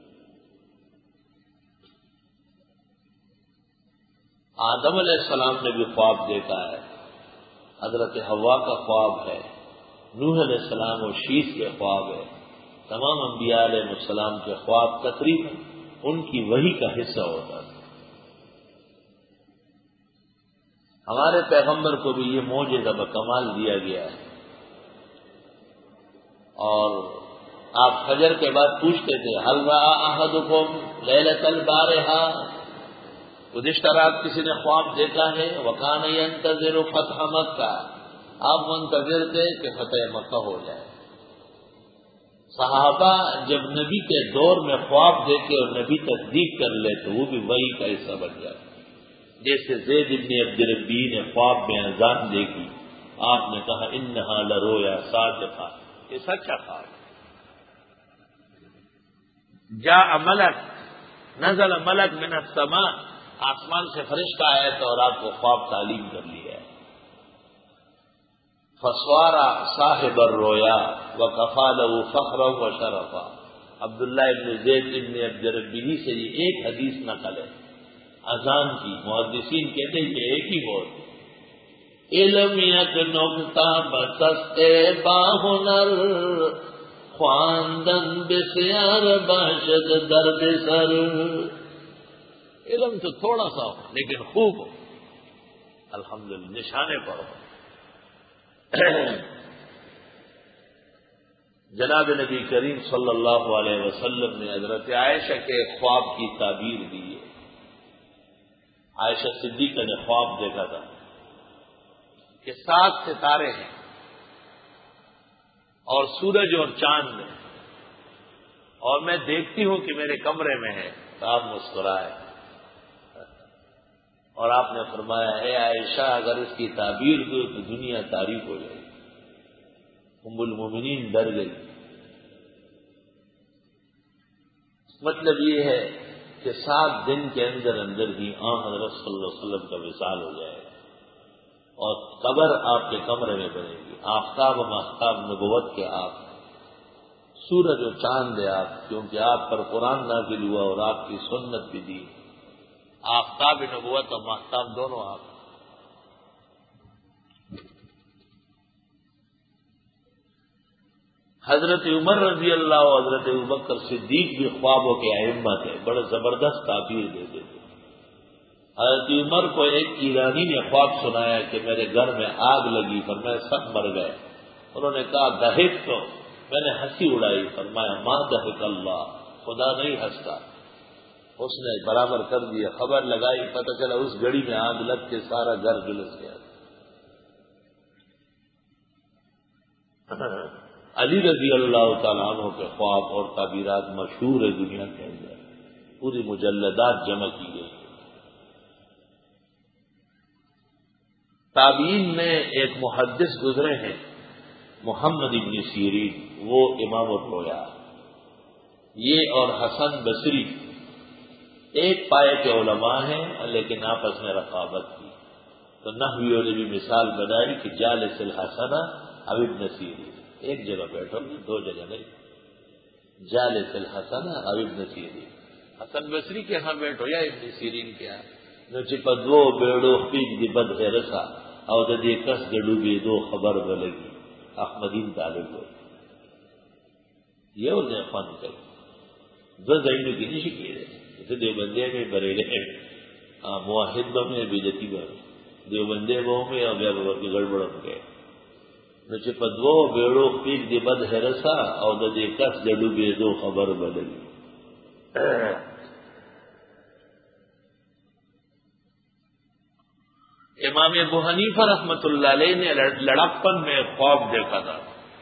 S1: آدم علیہ السلام نے بھی خواب دیکھا ہے، حضرت حوا کا خواب ہے، نوح علیہ السلام و شیث کے خواب ہے۔ تمام انبیاء علیہ السلام کے خواب تقریباً ان کی وحی کا حصہ ہوتا تھا۔ ہمارے پیغمبر کو بھی یہ معجزہ بکمال دیا گیا ہے، اور آپ فجر کے بعد پوچھتے تھے هل رأى أحدكم ليلة البارحة، گزشتہ رات کسی نے خواب دیکھا ہے؟ وكان ينتظر فتح مکہ، آپ منتظر تھے کہ فتح مکہ ہو جائے۔ صحابہ جب نبی کے دور میں خواب دیکھے اور نبی تصدیق کر لے تو وہ بھی وحی کا حصہ بن جاتا۔ جیسے زید بن عبد ربی نے خواب میں اذان دیکھی، آپ نے کہا انہا لرؤیا صادقہ، یہ سچا خواب۔ جاء ملک، نزل ملک من السماء، آسمان سے فرشتہ آیا تھا اور آپ کو خواب تعلیم کر لیا ہے۔ فسوارا صاحب الرؤیا وکفى له فخرا وشرفا۔ عبداللہ ابن زید ابن عبد ربی سے یہ ایک حدیث نقل ہے اذان کی۔ محدثین کہتے ہیں کہ ایک ہی بات، علم یک نکتہ بسست باہنر، خواندن بسیار باشد درد سر. علم تو تھوڑا سا ہو لیکن خوب ہو، الحمدللہ نشانے پر ہو. جناب نبی کریم صلی اللہ علیہ وسلم نے حضرت عائشہ کے خواب کی تعبیر دی ہے. عائشہ صدیقہ نے خواب دیکھا تھا کہ 7 ستارے ہیں اور سورج اور چاند ہیں، اور میں دیکھتی ہوں کہ میرے کمرے میں ہے. تو آپ مسکرائے اور آپ نے فرمایا اے عائشہ اگر اس کی تعبیر دو تو دنیا تاریک ہو جائے گی. ام المومنین ڈر گئی. مطلب یہ ہے کہ 7 دن کے اندر اندر ہی حضرت صلی اللہ علیہ وسلم کا وصال ہو جائے گا اور قبر آپ کے کمرے میں بنے گی. آفتاب و مافتاب نبوت کے آپ، سورج و چاند ہے آپ، کیونکہ آپ پر قرآن نازل ہوا اور آپ کی سنت بھی دی. آفتاب نبوت اور مافتاب دونوں آپ. حضرت عمر رضی اللہ اور حضرت ابوبکر صدیق بھی خوابوں کے ائمہ تھے، بڑے زبردست تعبیر دیتے تھے. حضرت عمر کو ایک ایرانی نے خواب سنایا کہ میرے گھر میں آگ لگی، فرمایا سب مر گئے. انہوں نے کہا دہک تو، میں نے ہنسی اڑائی. فرمایا ماں دہک اللہ، خدا نہیں ہنستا. اس نے برابر کر دیا. خبر لگائی، پتہ چلا اس گھڑی میں آگ لگ کے سارا گھر جلس گیا. علی رضی اللہ تعالیٰ عنہ کے خواب اور تعبیرات مشہور ہے دنیا کے اندر، پوری مجلدات جمع کی گئی. تابعین میں ایک محدث گزرے ہیں محمد ابن سیرین، وہ امام الرؤیا. یہ اور حسن بصری ایک پائے کے علماء ہیں لیکن آپس میں رقابت کی. تو نحویوں نے بھی مثال بنائی کہ جالس الحسنہ اب ابن سیرین، ایک جگہ بیٹھو گے، 2 جگہ نہیں. جالس الحسنہ اب ابن سیرین، حسن بصری کے ہاں بیٹھو یا ابن سیرین کے ہاں. پدو بیڑو پیگ دی بد رسا اور دے کس گڈو بھی 2 خبر بلگی احمدین طالب ہو. یہ انہیں فن کر 2 زمینوں کی نہیں شکی رہے. جیسے دیوبندے میں بریلے موحد میں بیجتی بر دیوبندے بہوں میں اور بیا ببر کے گڑبڑ ہو گئے. پدو بیڑو پیگ دی بد رسا اور دے کس گڈو بھی 2 خبر بلگی. امام ابو حنیفہ رحمۃ اللہ علیہ نے لڑکپن میں خواب دیکھا تھا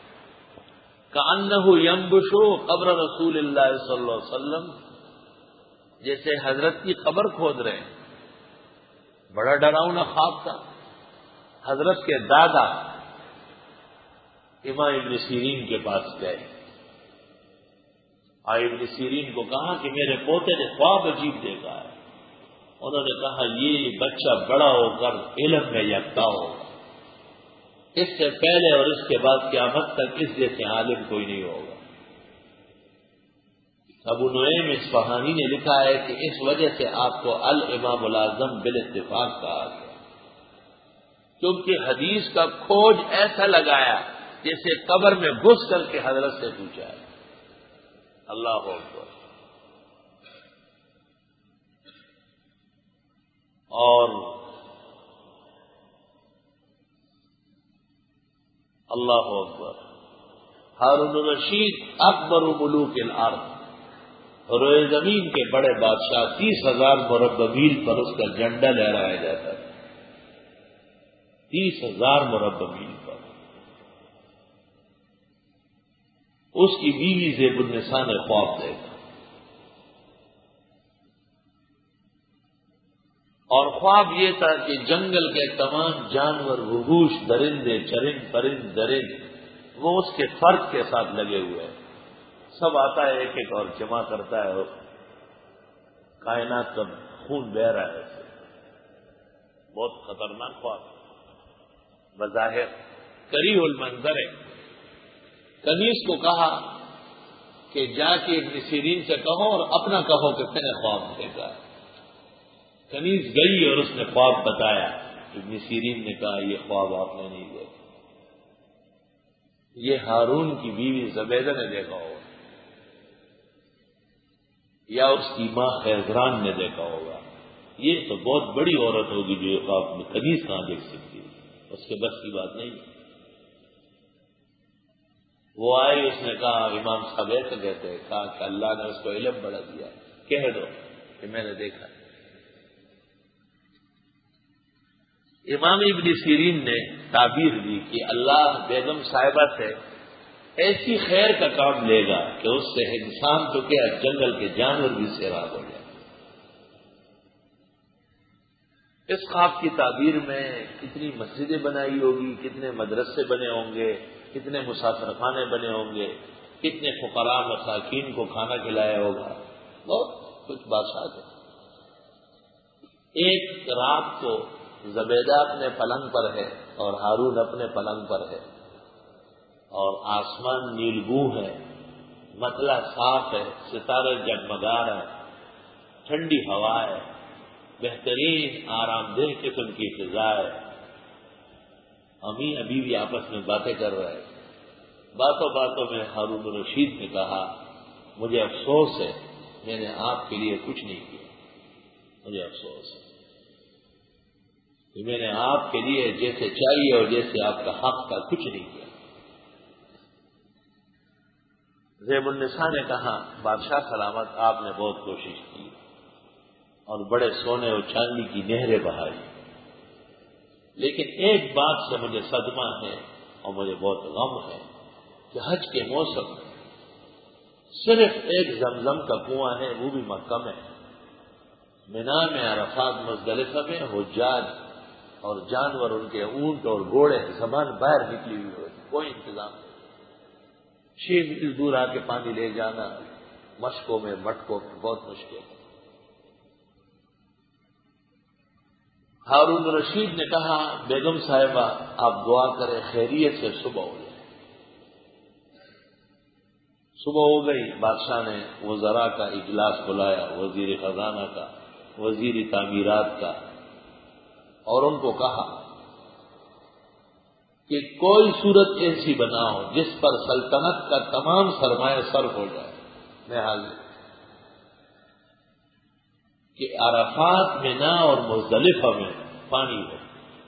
S1: کأنہ ینبش قبر رسول اللہ صلی اللہ علیہ وسلم، جیسے حضرت کی قبر کھود رہے ہیں. بڑا ڈراؤنا خواب تھا. حضرت کے دادا امام ابن سیرین کے پاس گئے اور ابن سیرین کو کہا کہ میرے پوتے نے خواب عجیب دیکھا ہے. انہوں نے کہا یہ بچہ بڑا ہو کر علم میں یکتا ہوگا، اس سے پہلے اور اس کے بعد قیامت تک اس جیسے عالم کوئی نہیں ہوگا. ابو نعیم اصفہانی نے لکھا ہے کہ اس وجہ سے آپ کو الامام الاعظم بالاتفاق کہا گیا، کیونکہ حدیث کا کھوج ایسا لگایا جیسے قبر میں گھس کر کے حضرت سے پوچھا ہے. اللہ اکبر. اور اللہ اکبر، ہارون الرشید اکبر ملوک الارض، روئے زمین کے بڑے بادشاہ، 30,000 مربع میل پر اس کا جھنڈا لہرایا جاتا ہے. 30,000 مربع میل پر. اس کی بیوی زیب النساء نے خواب دیکھا اور خواب یہ تھا کہ جنگل کے تمام جانور، وحوش، درندے، چرند پرند درند، وہ اس کے فرد کے ساتھ لگے ہوئے ہیں. سب آتا ہے ایک ایک اور جمع کرتا ہے اور کائنات کا خون بہ رہا ہے. بہت خطرناک خواب، بظاہر کریہ المنظر ہے. کنیز کو کہا کہ جا کے ابن سیرین سے کہو اور اپنا کہو کہ میں نے خواب دیکھا ہے. کنیز گئی اور اس نے خواب بتایا. ابن سیرین نے کہا یہ خواب آپ نے نہیں دیکھا. یہ ہارون کی بیوی زبیدہ نے دیکھا ہوگا یا اس کی ماں خیزران نے دیکھا ہوگا. یہ تو بہت بڑی عورت ہوگی جو آپ نے حدیث کہاں دیکھ سکتی ہے، اس کے بس کی بات نہیں. وہ آئی، اس نے کہا امام صاحب ایسے کہتے ہیں، کہا کہ اللہ نے اس کو علم بڑھا دیا، کہہ دو کہ میں نے دیکھا. امام ابن سیرین نے تعبیر دی کہ اللہ بیگم صاحبہ سے ایسی خیر کا کام لے گا کہ اس سے انسان تو کیا جنگل کے جانور بھی سیراب ہو جائے. اس خواب کی تعبیر میں کتنی مسجدیں بنائی ہوگی، کتنے مدرسے بنے ہوں گے، کتنے مسافر خانے بنے ہوں گے، کتنے فقراء مساکین کو کھانا کھلایا ہوگا، بہت کچھ بادشاہ ہے. ایک رات کو زبیدہ اپنے پلنگ پر ہے اور ہارون اپنے پلنگ پر ہے اور آسمان نیلگوں ہے، مطلع صاف ہے، ستارے جگمگا رہے ہیں، ٹھنڈی ہوا ہے، بہترین آرام دہ قسم کی فضا ہے. امین ابھی بھی آپس میں باتیں کر رہے ہیں. باتوں باتوں میں ہارون رشید نے کہا مجھے افسوس ہے میں نے آپ کے لیے کچھ نہیں کیا، مجھے افسوس ہے کہ میں نے آپ کے لیے جیسے چاہیے اور جیسے آپ کا حق تھا کچھ نہیں کیا. زیب النساء نے کہا بادشاہ سلامت، آپ نے بہت کوشش کی اور بڑے سونے اور چاندی کی نہریں بہائی، لیکن ایک بات سے مجھے صدمہ ہے اور مجھے بہت غم ہے کہ حج کے موسم میں صرف ایک زمزم کا کنواں ہے، وہ بھی مکہ میں ہے. مینا میں، عرفات، مزدلفہ میں حجاج اور جانور، ان کے اونٹ اور گھوڑے زبان باہر نکلی ہوئی ہوتی، کوئی انتظام نہیں. 6 میل دور آ کے پانی لے جانا مشکوں میں مٹکوں میں بہت مشکل ہے. ہارون رشید نے کہا بیگم صاحبہ آپ دعا کریں خیریت سے صبح ہو جائے. صبح ہو گئی، بادشاہ نے وزراء کا اجلاس بلایا، وزیر خزانہ کا، وزیر تعمیرات کا، اور ان کو کہا کہ کوئی صورت ایسی بناؤ جس پر سلطنت کا تمام سرمایہ صرف ہو جائے. میں حاضر کہ عرفات، مینا اور مزدلفہ میں پانی ہو.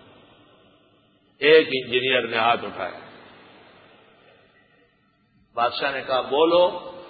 S1: ایک انجینئر نے ہاتھ اٹھایا. بادشاہ نے کہا بولو.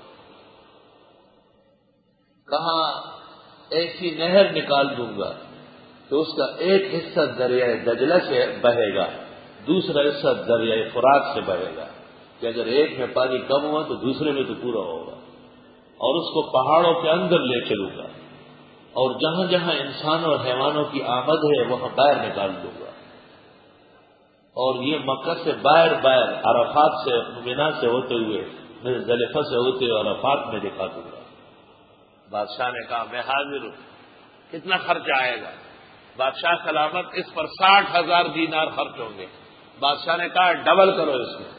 S1: کہا ایسی نہر نکال دوں گا تو اس کا ایک حصہ دریائے دجلہ سے بہے گا، دوسرا حصہ دریائے فرات سے بہے گا، کہ اگر ایک میں پانی کم ہوا تو دوسرے میں تو پورا ہوگا. اور اس کو پہاڑوں کے اندر لے چلوں گا اور جہاں جہاں انسانوں اور حیوانوں کی آمد ہے وہاں باہر نکال دوں گا. اور یہ مکہ سے باہر عرفات سے، مینا سے ہوتے ہوئے، مزدلفہ سے ہوتے ہوئے عرفات میں دکھا دوں گا. بادشاہ نے کہا میں حاضر ہوں. کتنا خرچ آئے گا؟ بادشاہ سلامت اس پر 60,000 دینار خرچ ہوں گے. بادشاہ نے کہا ڈبل کرو اس میں.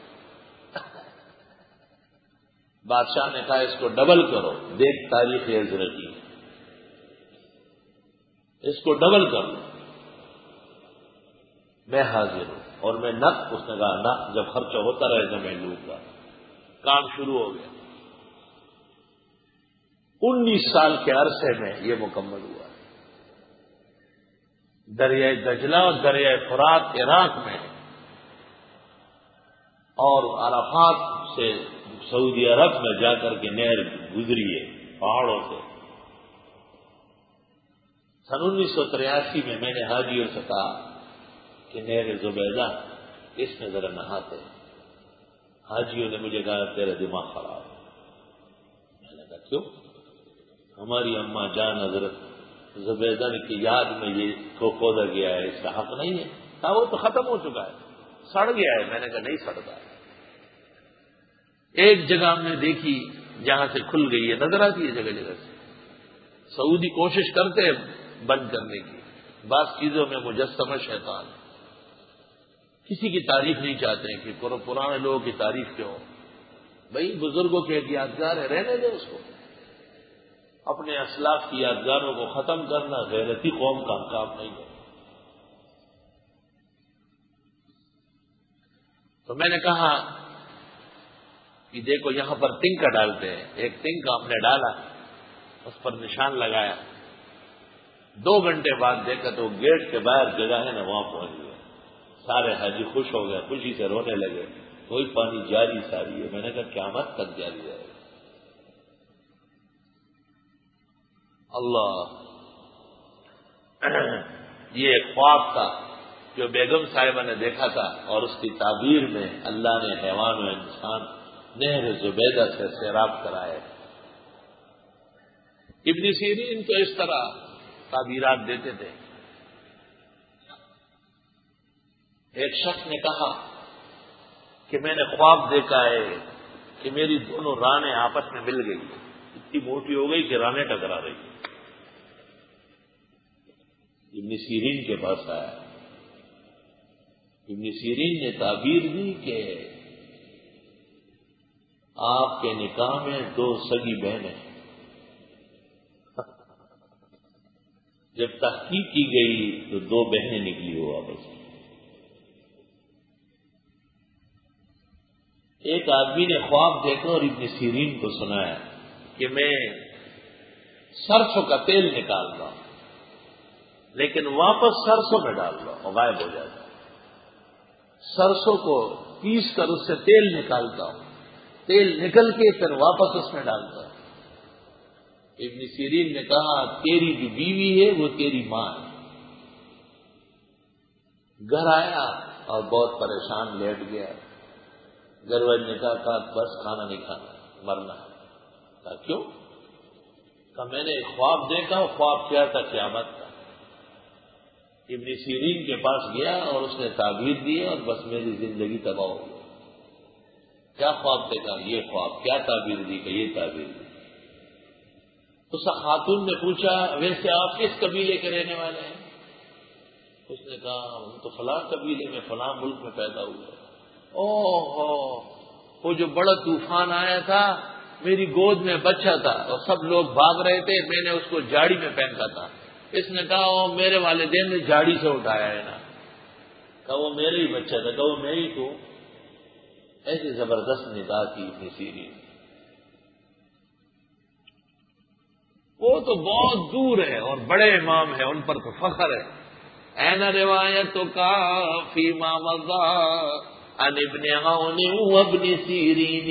S1: بادشاہ نے کہا اس کو ڈبل کرو. دیکھ تاریخ ازرقی، اس کو ڈبل کر لو. میں حاضر ہوں. اور میں نق، اس نے کہا نق جب خرچہ ہوتا رہے تو میں لوں گا. کام شروع ہو گیا. 19 سال کے عرصے میں یہ مکمل ہوا. دریائے دجلہ اور دریائے فرات عراق میں اور عرفات سے سعودی عرب میں جا کر کے نہر گزری ہے پہاڑوں سے. سن 1983 میں نے حاجیوں سے کہا کہ نہر زبیدہ اس میں ذرا نہاتے. حاجیوں نے مجھے کہا تیرا دماغ خراب ہے. میں نے کہا کیوں؟ ہماری اماں جان حضرت زبیدہ کی یاد میں یہ کھودا گیا ہے، اس کا حق نہیں ہے. کہا وہ تو ختم ہو چکا ہے، سڑ گیا ہے. میں نے کہا نہیں سڑتا ہے. ایک جگہ ہم نے دیکھی جہاں سے کھل گئی ہے، نظر آتی ہے جگہ جگہ سے. سعودی کوشش کرتے ہیں بند کرنے کی. بعض چیزوں میں مجسمہ شیطان، کسی کی تعریف نہیں چاہتے ہیں کہ پرانے لوگوں کی تعریف کیوں. بھائی بزرگوں کے ایک یادگار ہے، رہنے دیں اس کو. اپنے اسلاف کی یادگاروں کو ختم کرنا غیرتی قوم کا کام نہیں ہے. تو میں نے کہا کہ دیکھو یہاں پر تنکا ڈالتے ہیں. ایک تنکا ہم نے ڈالا, اس پر نشان لگایا. 2 گھنٹے بعد دیکھا تو گیٹ کے باہر جگہ ہے نا, وہاں پہنچ گئے. سارے حاجی خوش ہو گئے, خوشی سے رونے لگے. کوئی پانی جاری ساری ہے. میں نے کہا قیامت تک جاری رہے گا. اللہ, یہ ایک خواب تھا جو بیگم صاحبہ نے دیکھا تھا, اور اس کی تعبیر میں اللہ نے حیوان و انسان نہر زبیدہ سے سیراب کرائے. ابن سیرین تو اس طرح تعبیرات دیتے تھے. ایک شخص نے کہا کہ میں نے خواب دیکھا ہے کہ میری دونوں رانیں آپس میں مل گئی, اتنی موٹی ہو گئی کہ رانیں ٹکرا رہی. ابن سیرین کے پاس آیا. ابن سیرین نے تعبیر دی کہ آپ کے نکاح میں 2 سگی بہنیں. جب تحقیق کی گئی تو 2 بہنیں نکلی ہوا بس. ایک آدمی نے خواب دیکھا اور ابن سیرین کو سنایا کہ میں سرسوں کا تیل نکال رہا ہوں, لیکن واپس سرسوں میں ڈال رہا ہوں اور غائب ہو جاتا. سرسوں کو پیس کر اس سے تیل نکالتا ہوں, تیل نکل کے پھر واپس اس میں ڈالتا ہوں. ابن سیرین نے کہا تیری جو بیوی ہے وہ تیری ماں ہے. گھر آیا اور بہت پریشان لیٹ گیا. گھر والے نے کہا بس کھانا نہیں کھانا, مرنا ہے. کہا کیوں؟ کہا میں نے ایک خواب دیکھا, خواب کیا تھا قیامت کا. ابن سیرین کے پاس گیا اور اس نے تعبیر دی اور بس میری زندگی تباہ ہو گئی. کیا خواب دیکھا؟ یہ خواب. کیا تعبیر دی؟ کہ یہ تعبیر دی. اس خاتون نے پوچھا ویسے آپ کس قبیلے کے رہنے والے ہیں؟ اس نے کہا ہم تو فلاں قبیلے میں فلاں ملک میں پیدا ہوئے. وہ جو بڑا طوفان آیا تھا میری گود میں بچہ تھا اور سب لوگ بھاگ رہے تھے, میں نے اس کو جاڑی میں پہنتا تھا. اس نے کہا وہ میرے والدین نے جاڑی سے اٹھایا ہے نا. کہا وہ میرا ہی بچہ تھا. کہا وہ میں ہی تو. ایسی زبردست نگاہ کی ابن سیرین. وہ تو بہت دور ہے اور بڑے امام ہیں, ان پر تو فخر ہے. این روایت کا فیما مضا عن ابن عون وابن سیرین.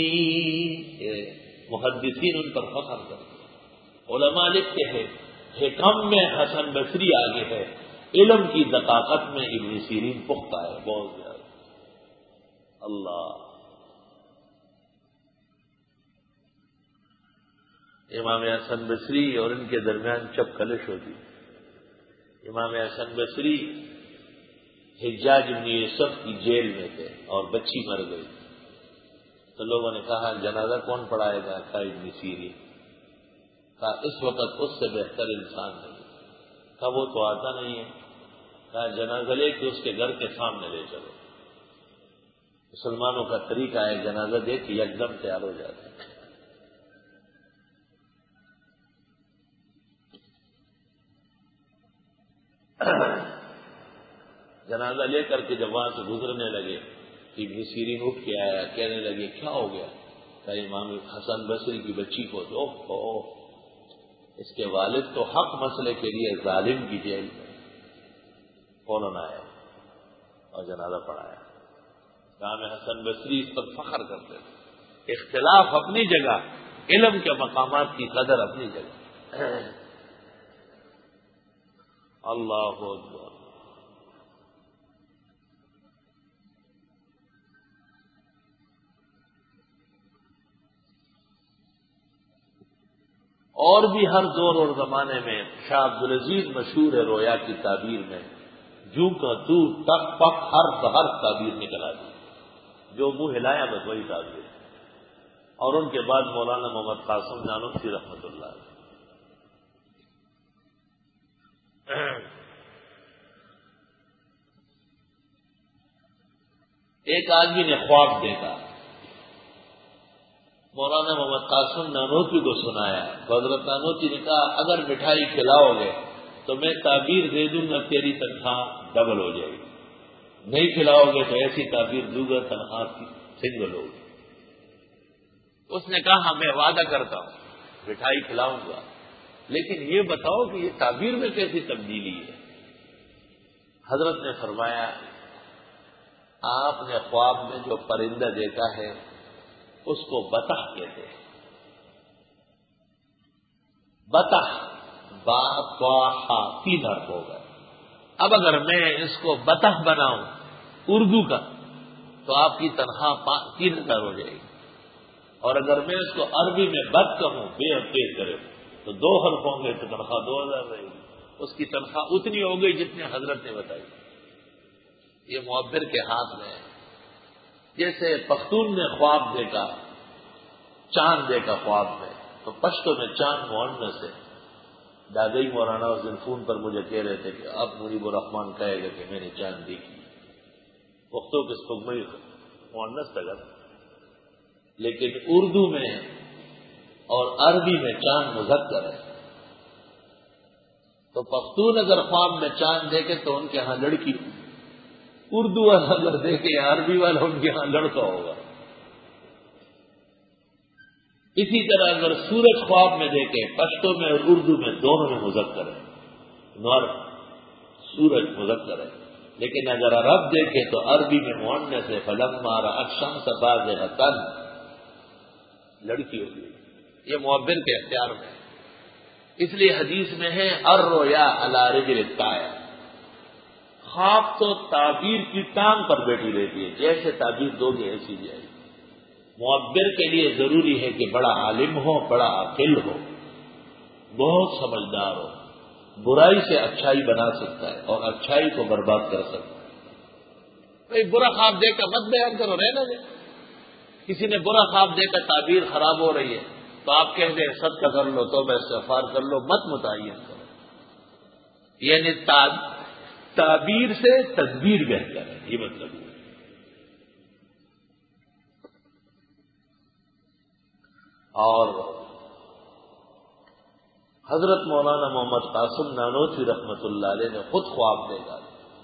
S1: محدثین ان پر فخر کرتے ہیں. علماء لکھتے ہیں حکم میں حسن بصری آگے ہے, علم کی دقاقت میں ابن سیرین پختہ ہے بہت زیادہ. اللہ. امام حسن بصری اور ان کے درمیان چپ کلش ہوتی. امام حسن بصری حجاج بن یوسف کی جیل میں تھے اور بچی مر گئی. تو لوگوں نے کہا جنازہ کون پڑھائے گا؟ کہا ابن سیرین. کہا اس وقت اس سے بہتر انسان نہیں. کہا وہ تو آتا نہیں ہے. کہا جنازہ لے کے اس کے گھر کے سامنے لے چلو. مسلمانوں کا طریقہ ہے جنازہ دے کے یک دم تیار ہو جاتا ہے. جنازہ لے کر کے جب وہاں سے گزرنے لگے ابن سیرین اٹھ کے آیا, کہنے لگے کیا ہو گیا؟ کہ امام حسن بصری کی بچی کو تو اس کے والد تو حق مسئلے کے لیے ظالم کی جیل میں. فوراً آیا اور جنازہ پڑھایا. امام حسن بصری اس پر فخر کرتے تھے. اختلاف اپنی جگہ, علم کے مقامات کی قدر اپنی جگہ. اللہ اکبر. اور بھی ہر دور اور زمانے میں شاہ عبدالعزیز مشہور ہے رویا کی تعبیر میں, جو کا تو تک پک ہر تعبیر نکل آتی. جو منہ ہلایا بس وہی تعبیر. اور ان کے بعد مولانا محمد قاسم نانوتوی رحمۃ اللہ علیہ. ایک آدمی نے خواب دیکھا, مولانا محمد قاسم نانوتوی کو سنایا. حضرت نانوتوی نے کہا اگر مٹھائی کھلاؤ گے تو میں تعبیر دے دوں گا, تیری تنخواہ ڈبل ہو جائے گی. نہیں کھلاؤ گے تو ایسی تعبیر دوں گا تنخواہ کی سنگل ہوگی۔ اس نے کہا میں وعدہ کرتا ہوں مٹھائی کھلاؤں گا، لیکن یہ بتاؤ کہ یہ تعبیر میں کیسی تبدیلی ہے؟ حضرت نے فرمایا آپ نے خواب میں جو پرندہ دیکھا ہے اس کو بطخ کہتے ہیں۔ بطخ با طا حا 3 حرف ہو گئے۔ اب اگر میں اس کو بطخ بناؤں اردو کا تو آپ کی تنخواہ 3000 ہو جائے گی، اور اگر میں اس کو عربی میں بط کہوں بے اور تیز کرے تو 2 حرف ہوں گے تو تنخواہ 2000 رہے گی۔ اس کی تنخواہ اتنی ہو گئی جتنے حضرت نے بتائی۔ یہ معبر کے ہاتھ میں ہے۔ جیسے پختون نے خواب دیکھا، چاند دیکھا خواب میں، تو پشتو میں چاند مؤنث ہے۔ دادئی مولانا اس دن فون پر مجھے کہہ رہے تھے کہ اب منیب الرحمان کہے گا کہ میں نے چاند دیکھی۔ پختو کے سپگمئی مؤنث تھا، لیکن اردو میں اور عربی میں چاند مذکر ہے۔ تو پختون اگر خواب میں چاند دیکھے تو ان کے ہاں لڑکی، اردو والا اگر دیکھے عربی والا ان کے ہاں لڑکا ہوگا۔ اسی طرح اگر سورج خواب میں دیکھے، پشتو میں اور اردو میں دونوں میں مذکر ہے، نور سورج مذکر ہے، لیکن اگر عرب دیکھے تو عربی میں مؤنث ہے، فلما رأت الشمس بازغۃ، لڑکی ہوگی۔ یہ معبر کے اختیار میں ہے۔ اس لیے حدیث میں ہے الرؤیا علی رجل الطائر، خواب تو تعبیر کی ٹانگ پر بیٹھی رہتی ہے، جیسے تعبیر دو گے ایسی جائے گی۔ معبر کے لیے ضروری ہے کہ بڑا عالم ہو، بڑا عاقل ہو، بہت سمجھدار ہو، برائی سے اچھائی بنا سکتا ہے اور اچھائی کو برباد کر سکتا ہے۔ بھائی برا خواب دیکھ کر مت بیان کرو، رہنا دے۔ کسی نے برا خواب دیکھ کر تعبیر خراب ہو رہی ہے تو آپ کہہ دیں صدقہ کر لو، توبہ استغفار کر لو، مت متعین کرو۔ یعنی تعبیر سے تدبیر بہتر ہے، یہ مطلب ہے۔ اور حضرت مولانا محمد قاسم نانوتوی رحمۃ اللہ علیہ نے خود خواب دیکھا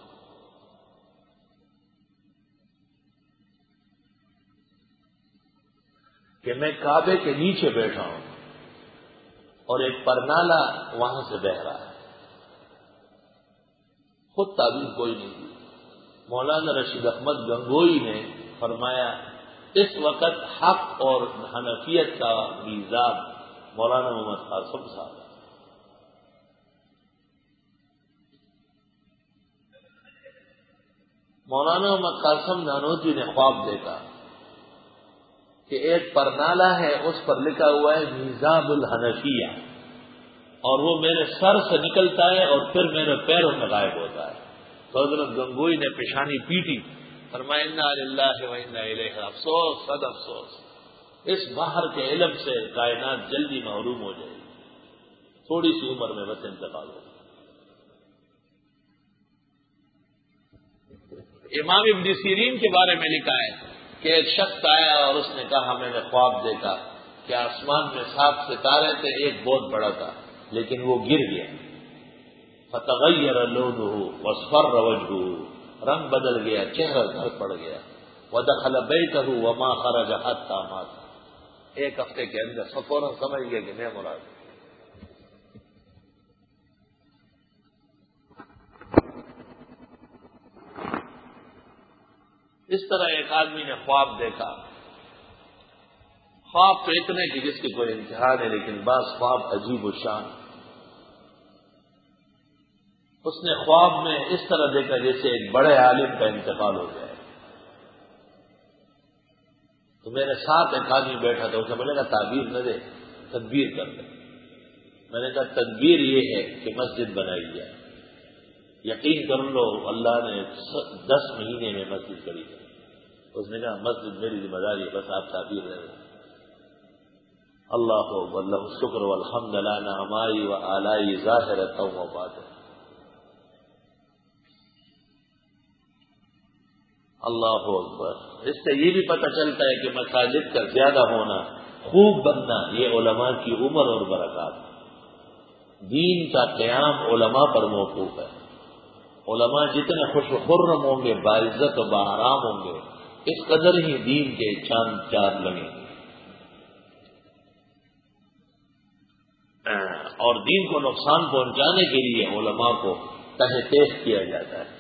S1: کہ میں کعبے کے نیچے بیٹھا ہوں اور ایک پرنالہ وہاں سے بہ رہا ہے۔ خود تعبیر کوئی نہیں دی۔ مولانا رشید احمد گنگوئی نے فرمایا اس وقت حق اور حنفیت کا میزان مولانا محمد قاسم صاحب۔ مولانا محمد قاسم نانوتوی نے خواب دیکھا کہ ایک پرنالہ ہے، اس پر لکھا ہوا ہے میزاب الحنفیہ، اور وہ میرے سر سے نکلتا ہے اور پھر میرے پیروں میں غائب ہوتا ہے۔ تو حضرت گنگوئی نے پیشانی پیٹی، فرمایا انا للہ و انا الیہ، افسوس صد افسوس، اس باہر کے علم سے کائنات جلدی محروم ہو جائے گی، تھوڑی سی عمر میں بس انتقال ہو۔ امام ابن سیرین کے بارے میں لکھا ہے کہ ایک شخص آیا اور اس نے کہا میں نے خواب دیکھا کہ آسمان میں 7 ستارے تھے، ایک بہت بڑا تھا لیکن وہ گر گیا، فتغیر لونہ واصفر وجهه، رنگ بدل گیا، چہرہ گھر پڑ گیا، ودخل بیتہ وما خرج حتى مات، ایک ہفتے کے اندر فوراً سمجھ گیا کہ میں مراد۔ اس طرح ایک آدمی نے خواب دیکھا، خواب تو اتنے کہ جس کی کوئی انتہا نہیں، لیکن بعض خواب عجیب و شان۔ اس نے خواب میں اس طرح دیکھا جیسے ایک بڑے عالم کا انتقال ہو گیا ہے۔ تو میرے ساتھ ایک آدمی بیٹھا تھا، اسے بولے گا تعبیر نہ دے، تدبیر کر دے۔ میں نے کہا تدبیر یہ ہے کہ مسجد بنائی جائے، یقین کر لو اللہ نے 10 مہینے میں مسجد کری ہے۔ اس نے کہا مسجد میری ذمہ داری ہے، بس آپ تعبیر رہے ہو۔ اللہ واللہ شکر والحمد للہ نعمائی و آلائی ظاہرۃ و باطنۃ۔ اللہ اکبر۔ اس سے یہ بھی پتہ چلتا ہے کہ مساجد کا زیادہ ہونا، خوب بننا، یہ علماء کی عمر اور برکات۔ دین کا قیام علماء پر موقوف ہے۔ علماء جتنے خوش و خرم ہوں گے، باعزت و بآرام ہوں گے، اس قدر ہی دین کے چاند چار لگیں گے، اور دین کو نقصان پہنچانے کے لیے علماء کو تحقیق کیا جاتا ہے۔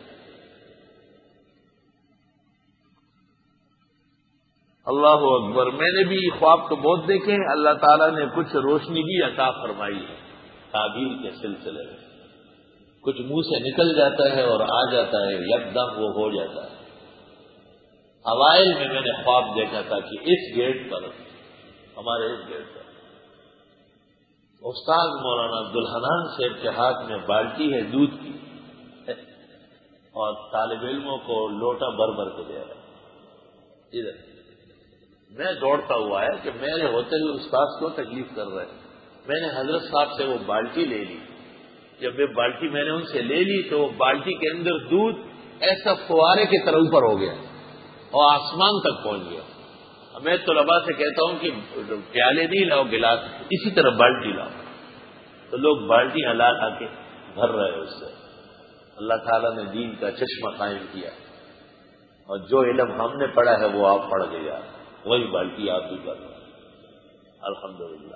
S1: اللہ اکبر۔ میں نے بھی خواب تو بہت دیکھے ہیں، اللہ تعالیٰ نے کچھ روشنی بھی عطا فرمائی ہے تعبیر کے سلسلے میں، کچھ منہ سے نکل جاتا ہے اور آ جاتا ہے، یکدم وہ ہو جاتا ہے۔ اوائل میں نے خواب دیکھا تھا کہ اس گیٹ پر، ہمارے اس گیٹ پر استاد مولانا عبدالحنان صاحب کے ہاتھ میں بالٹی ہے دودھ کی، اور طالب علموں کو لوٹا بھر بھر کے دے رہا ہے۔ ادھر میں دوڑتا ہوا ہے کہ میرے ہوتے ہوئے استاد کو تکلیف کر رہے ہیں۔ میں نے حضرت صاحب سے وہ بالٹی لے لی۔ جب یہ بالٹی میں نے ان سے لے لی تو وہ بالٹی کے اندر دودھ ایسا فوارے کی طرح اوپر ہو گیا اور آسمان تک پہنچ گیا۔ میں طلباء سے کہتا ہوں کہ پیالے نہیں لاؤ، گلاس اسی طرح بالٹی لاؤ، تو لوگ بالٹی ہلا کے بھر رہے اس سے۔ اللہ تعالیٰ نے دین کا چشمہ قائم کیا، اور جو علم ہم نے پڑھا ہے وہ آپ پڑھ گیا، وہی بالٹی آپ بھی کر رہے ہیں، الحمدللہ۔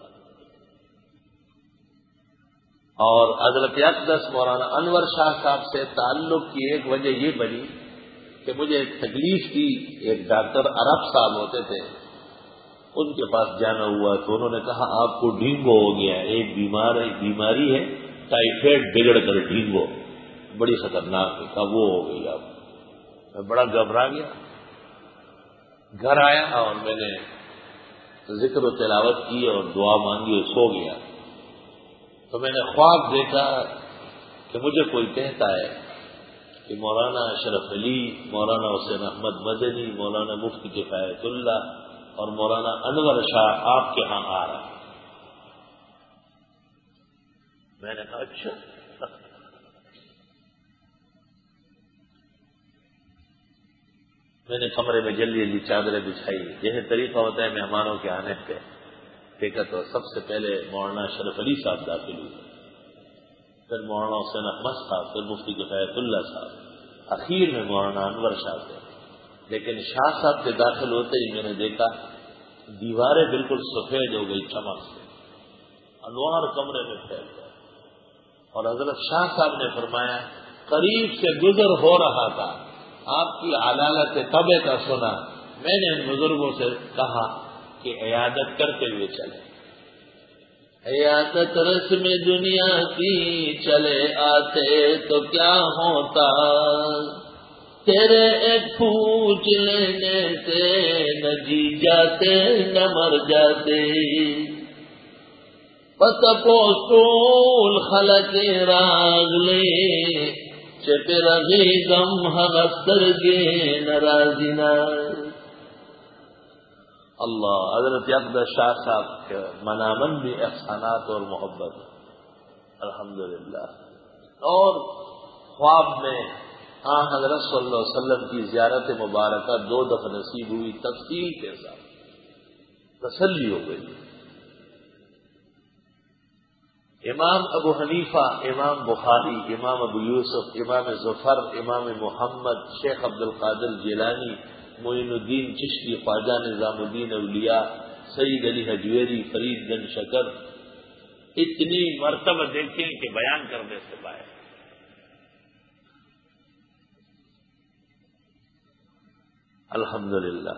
S1: اور حضرت اقدس مولانا انور شاہ صاحب سے تعلق کی ایک وجہ یہ بنی کہ مجھے ایک تکلیف تھی، ایک ڈاکٹر عرب صاحب ہوتے تھے، ان کے پاس جانا ہوا تو انہوں نے کہا آپ کو ڈینگو ہو گیا ہے، ایک بیماری ہے ٹائیفائڈ بگڑ کر ڈینگو، بڑی خطرناک ہے، کہا وہ ہو گئی آپ۔ میں بڑا گھبرا گیا، گھر آیا اور میں نے ذکر و تلاوت کی اور دعا مانگی اور سو گیا۔ تو میں نے خواب دیکھا کہ مجھے کوئی کہتا ہے کہ مولانا اشرف علی، مولانا حسین احمد مدنی، مولانا مفتی کفایت اللہ اور مولانا انور شاہ آپ کے ہاں آ رہا ہے۔ میں نے کہا اچھا۔ میں نے کمرے میں جلدی جلدی چادریں بچھائی، جیسے طریقہ ہوتا ہے مہمانوں کے آنے پہ۔ دیکھا تو سب سے پہلے مولانا اشرف علی صاحب داخل ہوئے، پھر مولانا حسین احمد صاحب، پھر مفتی کفایت اللہ صاحب، اخیر میں مولانا انور شاہ تھے۔ لیکن شاہ صاحب کے داخل ہوتے ہی میں نے دیکھا دیواریں بالکل سفید ہو گئی چمک سے، انوار کمرے میں پھیل گئے، اور حضرت شاہ صاحب نے فرمایا قریب سے گزر ہو رہا تھا، آپ کی علالت طبع کا سنا، میں نے ان بزرگوں سے کہا کہ عیادت کرتے ہوئے چلے، عیادت رسم دنیا کی چلے آتے تو کیا ہوتا، تیرے ایک پوچھ لینے سے نہ جی جاتے نہ مر جاتے، پس پوستول خلق راگ لے چپے رغی غم ہغستر گے نرازینا۔ اللہ، حضرت اقدس شاہ صاحب کے منامن بھی احسانات اور محبت، الحمدللہ۔ اور خواب میں حضرت صلی اللہ علیہ وسلم کی زیارت مبارکہ 2 دفعہ نصیب ہوئی، تفصیل کے ساتھ تسلی ہو گئی۔ امام ابو حنیفہ، امام بخاری، امام ابو یوسف، امام ظفر، امام محمد، شیخ عبد القادر جیلانی، معین الدین چشتی، خواجہ نظام الدین اولیاء، سید علی حجویری، فرید گنج شکر، اتنی مرتبہ دیکھیں کہ بیان کرنے سے باہر۔ الحمدللہ۔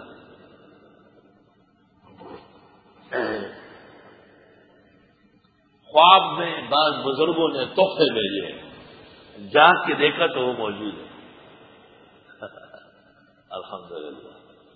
S1: خواب میں بعض بزرگوں نے تحفے بھیجے، جاگ کے دیکھا تو وہ موجود ہے، الحمدللہ۔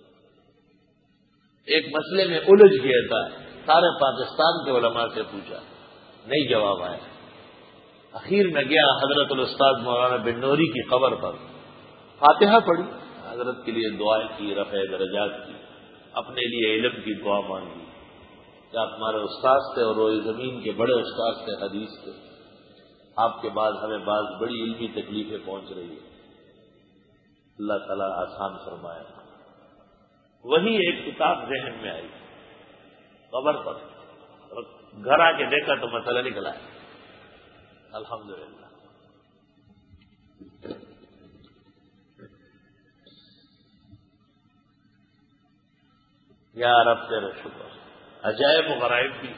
S1: ایک مسئلے میں الجھ گیا تھا، سارے پاکستان کے علماء سے پوچھا، نہیں جواب آیا۔ اخیر میں گیا حضرت الاستاذ مولانا بن نوری کی قبر پر، فاتحہ پڑھی، حضرت کے لیے دعائیں کی، رفع درجات کی، اپنے لیے علم کی دعا مانگی کہ آپ ہمارے استاذ تھے اور روئے زمین کے بڑے استاذ تھے، حدیث تھے، آپ کے بعد ہمیں بعض بڑی علمی تکلیفیں پہنچ رہی ہیں، اللہ تعالیٰ آسان فرمائے۔ وہی ایک کتاب ذہن میں آئی قبر پر، گھر آ کے دیکھا تو مسئلہ نکلا ہے، الحمدللہ۔ یا رب تیرا شکر. عجائب و غرائب بھی.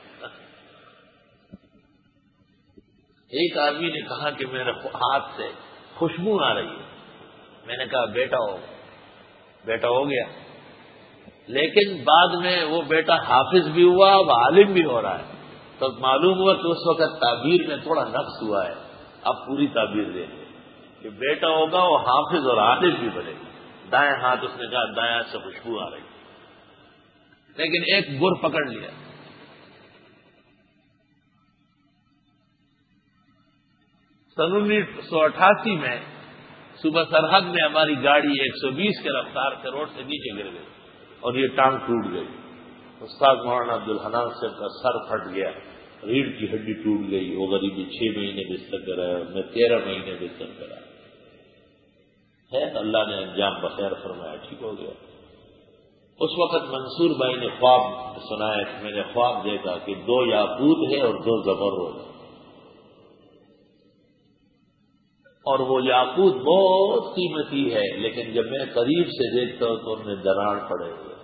S1: ایک آدمی نے کہا کہ میرے ہاتھ سے خوشبو آ رہی ہے. میں نے کہا بیٹا ہو گیا. لیکن بعد میں وہ بیٹا حافظ بھی ہوا، اب عالم بھی ہو رہا ہے. تو معلوم ہوا کہ اس وقت تعبیر میں تھوڑا نقص ہوا ہے. اب پوری تعبیر دیں گے کہ بیٹا ہوگا وہ حافظ اور عالم بھی بنے گا. دائیں ہاتھ اس نے کہا دائیں ہاتھ سے خوشبو آ رہی. لیکن ایک گر پکڑ لیا. 1988 میں صبح سرحد میں ہماری گاڑی 120 کے رفتار سے روڈ سے نیچے گر گئی اور یہ ٹانگ ٹوٹ گئی. استاد مولانا عبدالحنان صاحب کا سر پھٹ گیا، ریڑھ کی ہڈی ٹوٹ گئی. وہ غریبی 6 مہینے بستر کرایا اور میں 13 مہینے بستر کرایا. ہے اللہ نے انجام بخیر فرمایا، ٹھیک ہو گیا. اس وقت منصور بھائی نے خواب سنایا کہ میں نے خواب دیکھا کہ 2 یاقوت ہے اور 2 زمرد ہے، اور وہ یاقوت بہت قیمتی ہے، لیکن جب میں قریب سے دیکھتا ہوں تو ان میں دراڑ پڑے ہوئے.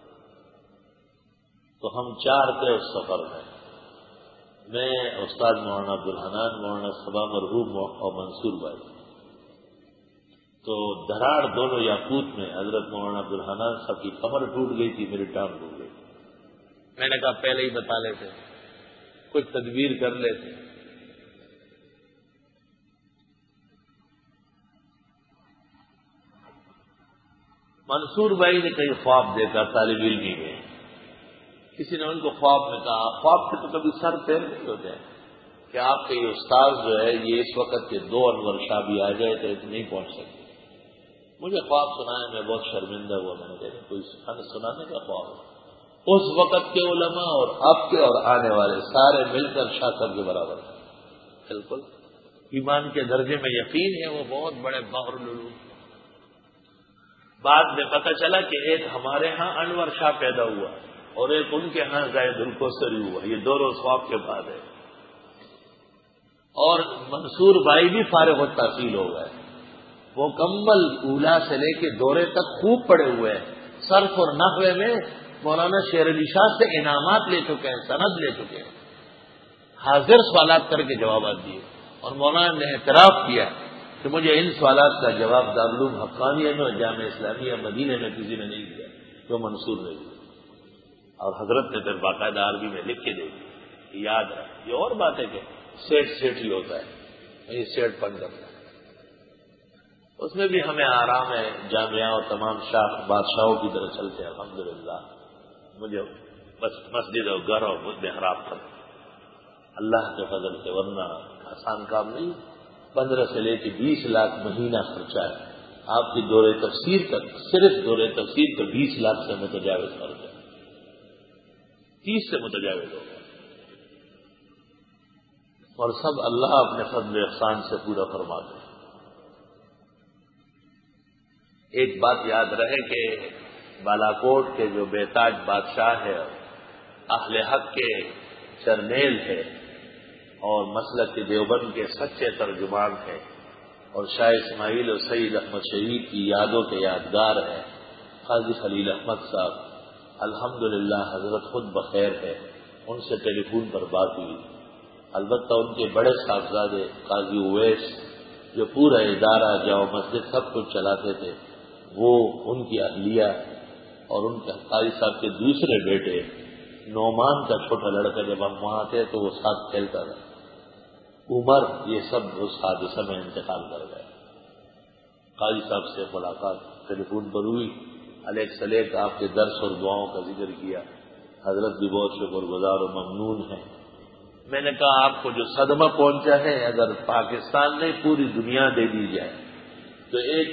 S1: تو ہم 4 تھے اس سفر میں استاد مولانا عبدالحنان، مولانا صبا مرحوم اور منصور بھائی. تو دراڑ دونوں یاقوت میں حضرت مولانا عبدالحنان صاحب کی کمر ٹوٹ گئی تھی، میری ٹانگ ٹوٹ گئی. میں نے کہا پہلے ہی بتا لیتے، کچھ تدبیر کر لیتے. منصور بھائی نے کئی خواب دیکھا طالب علمی میں. کسی نے ان کو خواب میں کہا، خواب سے تو کبھی سر پیر نہیں ہوتے ہیں، کہ آپ کے یہ استاد جو ہے یہ اس وقت کے 2 انور شاہ بھی آ جائے تو نہیں پہنچ سکتے. مجھے خواب سنایا، میں بہت شرمندہ ہوا. میں نے کہا کوئی سنانے کا خواب ہے. اس وقت کے علماء اور اب کے اور آنے والے سارے مل کر شاہ صاحب کے برابر ہیں. بالکل ایمان کے درجے میں یقین ہے، وہ بہت بڑے بحر العلوم. بعد میں پتہ چلا کہ ایک ہمارے ہاں انور شاہ پیدا ہوا اور ایک ان کے ہاں زاہد الکوثری ہوا. یہ 2 روز خواب کے بعد ہے. اور منصور بھائی بھی فارغ التحصیل ہو گئے. وہ مکمل اولا سے لے کے دورے تک خوب پڑے ہوئے ہیں. صرف اور نحوے میں مولانا شیر علی شاہ سے انعامات لے چکے ہیں، سند لے چکے ہیں. حاضر سوالات کر کے جوابات دیے اور مولانا نے اعتراف کیا کہ مجھے ان سوالات کا جواب دارالعلوم حقانیہ میں اور جامعہ اسلامیہ مدینہ میں کسی نے نہیں دیا، جو منصور نے دیا. اور حضرت نے پھر باقاعدہ عربی میں لکھ کے دے دی. یاد ہے یہ اور بات ہے کہ سیٹ ہی ہوتا ہے، یہ سیٹ پن کرتا ہے. اس میں بھی ہمیں آرام ہے. جامعہ اور تمام شاہ بادشاہوں کی طرح چلتے ہیں الحمدللہ. مجھے بس مسجد اور گھر اور محراب پر اللہ کے فضل سے، ورنہ آسان کام نہیں. 15 سے لے کے 20 لاکھ مہینہ خرچہ ہے. آپ کی دورے تفسیر کا، صرف دورے تفسیر کا 20 لاکھ سے متجاوز خرچ ہے، 30 سے متجاوز ہوگا. اور سب اللہ اپنے فضل احسان سے پورا فرماتے ہیں. ایک بات یاد رہے کہ بالاکوٹ کے جو بے تاج بادشاہ ہے، اہل حق کے جرنیل ہے اور مسلک کے دیوبند کے سچے ترجمان ہیں اور شاہ اسماعیل اور سید احمد شہید کی یادوں کے یادگار ہے قاضی خلیل احمد صاحب. الحمدللہ حضرت خود بخیر ہے. ان سے ٹیلی فون پر بات ہوئی. البتہ ان کے بڑے صاحبزادے قاضی اویس جو پورا ادارہ جاؤ مسجد سب کچھ چلاتے تھے، وہ ان کی اہلیہ اور ان کے قاضی صاحب کے دوسرے بیٹے نعمان کا چھوٹا لڑکا جب ہم وہاں تھے تو وہ ساتھ کھیلتا تھا، عمر، یہ سب اس حادثہ میں انتقال کر گئے. قاضی صاحب سے ملاقات ٹیلی فون پر ہوئی. علیہ سلیک آپ کے درس اور دعاؤں کا ذکر کیا. حضرت بھی بہت شکر گزار و ممنون ہیں. میں نے کہا آپ کو جو صدمہ پہنچا ہے اگر پاکستان نے پوری دنیا دے دی جائے تو ایک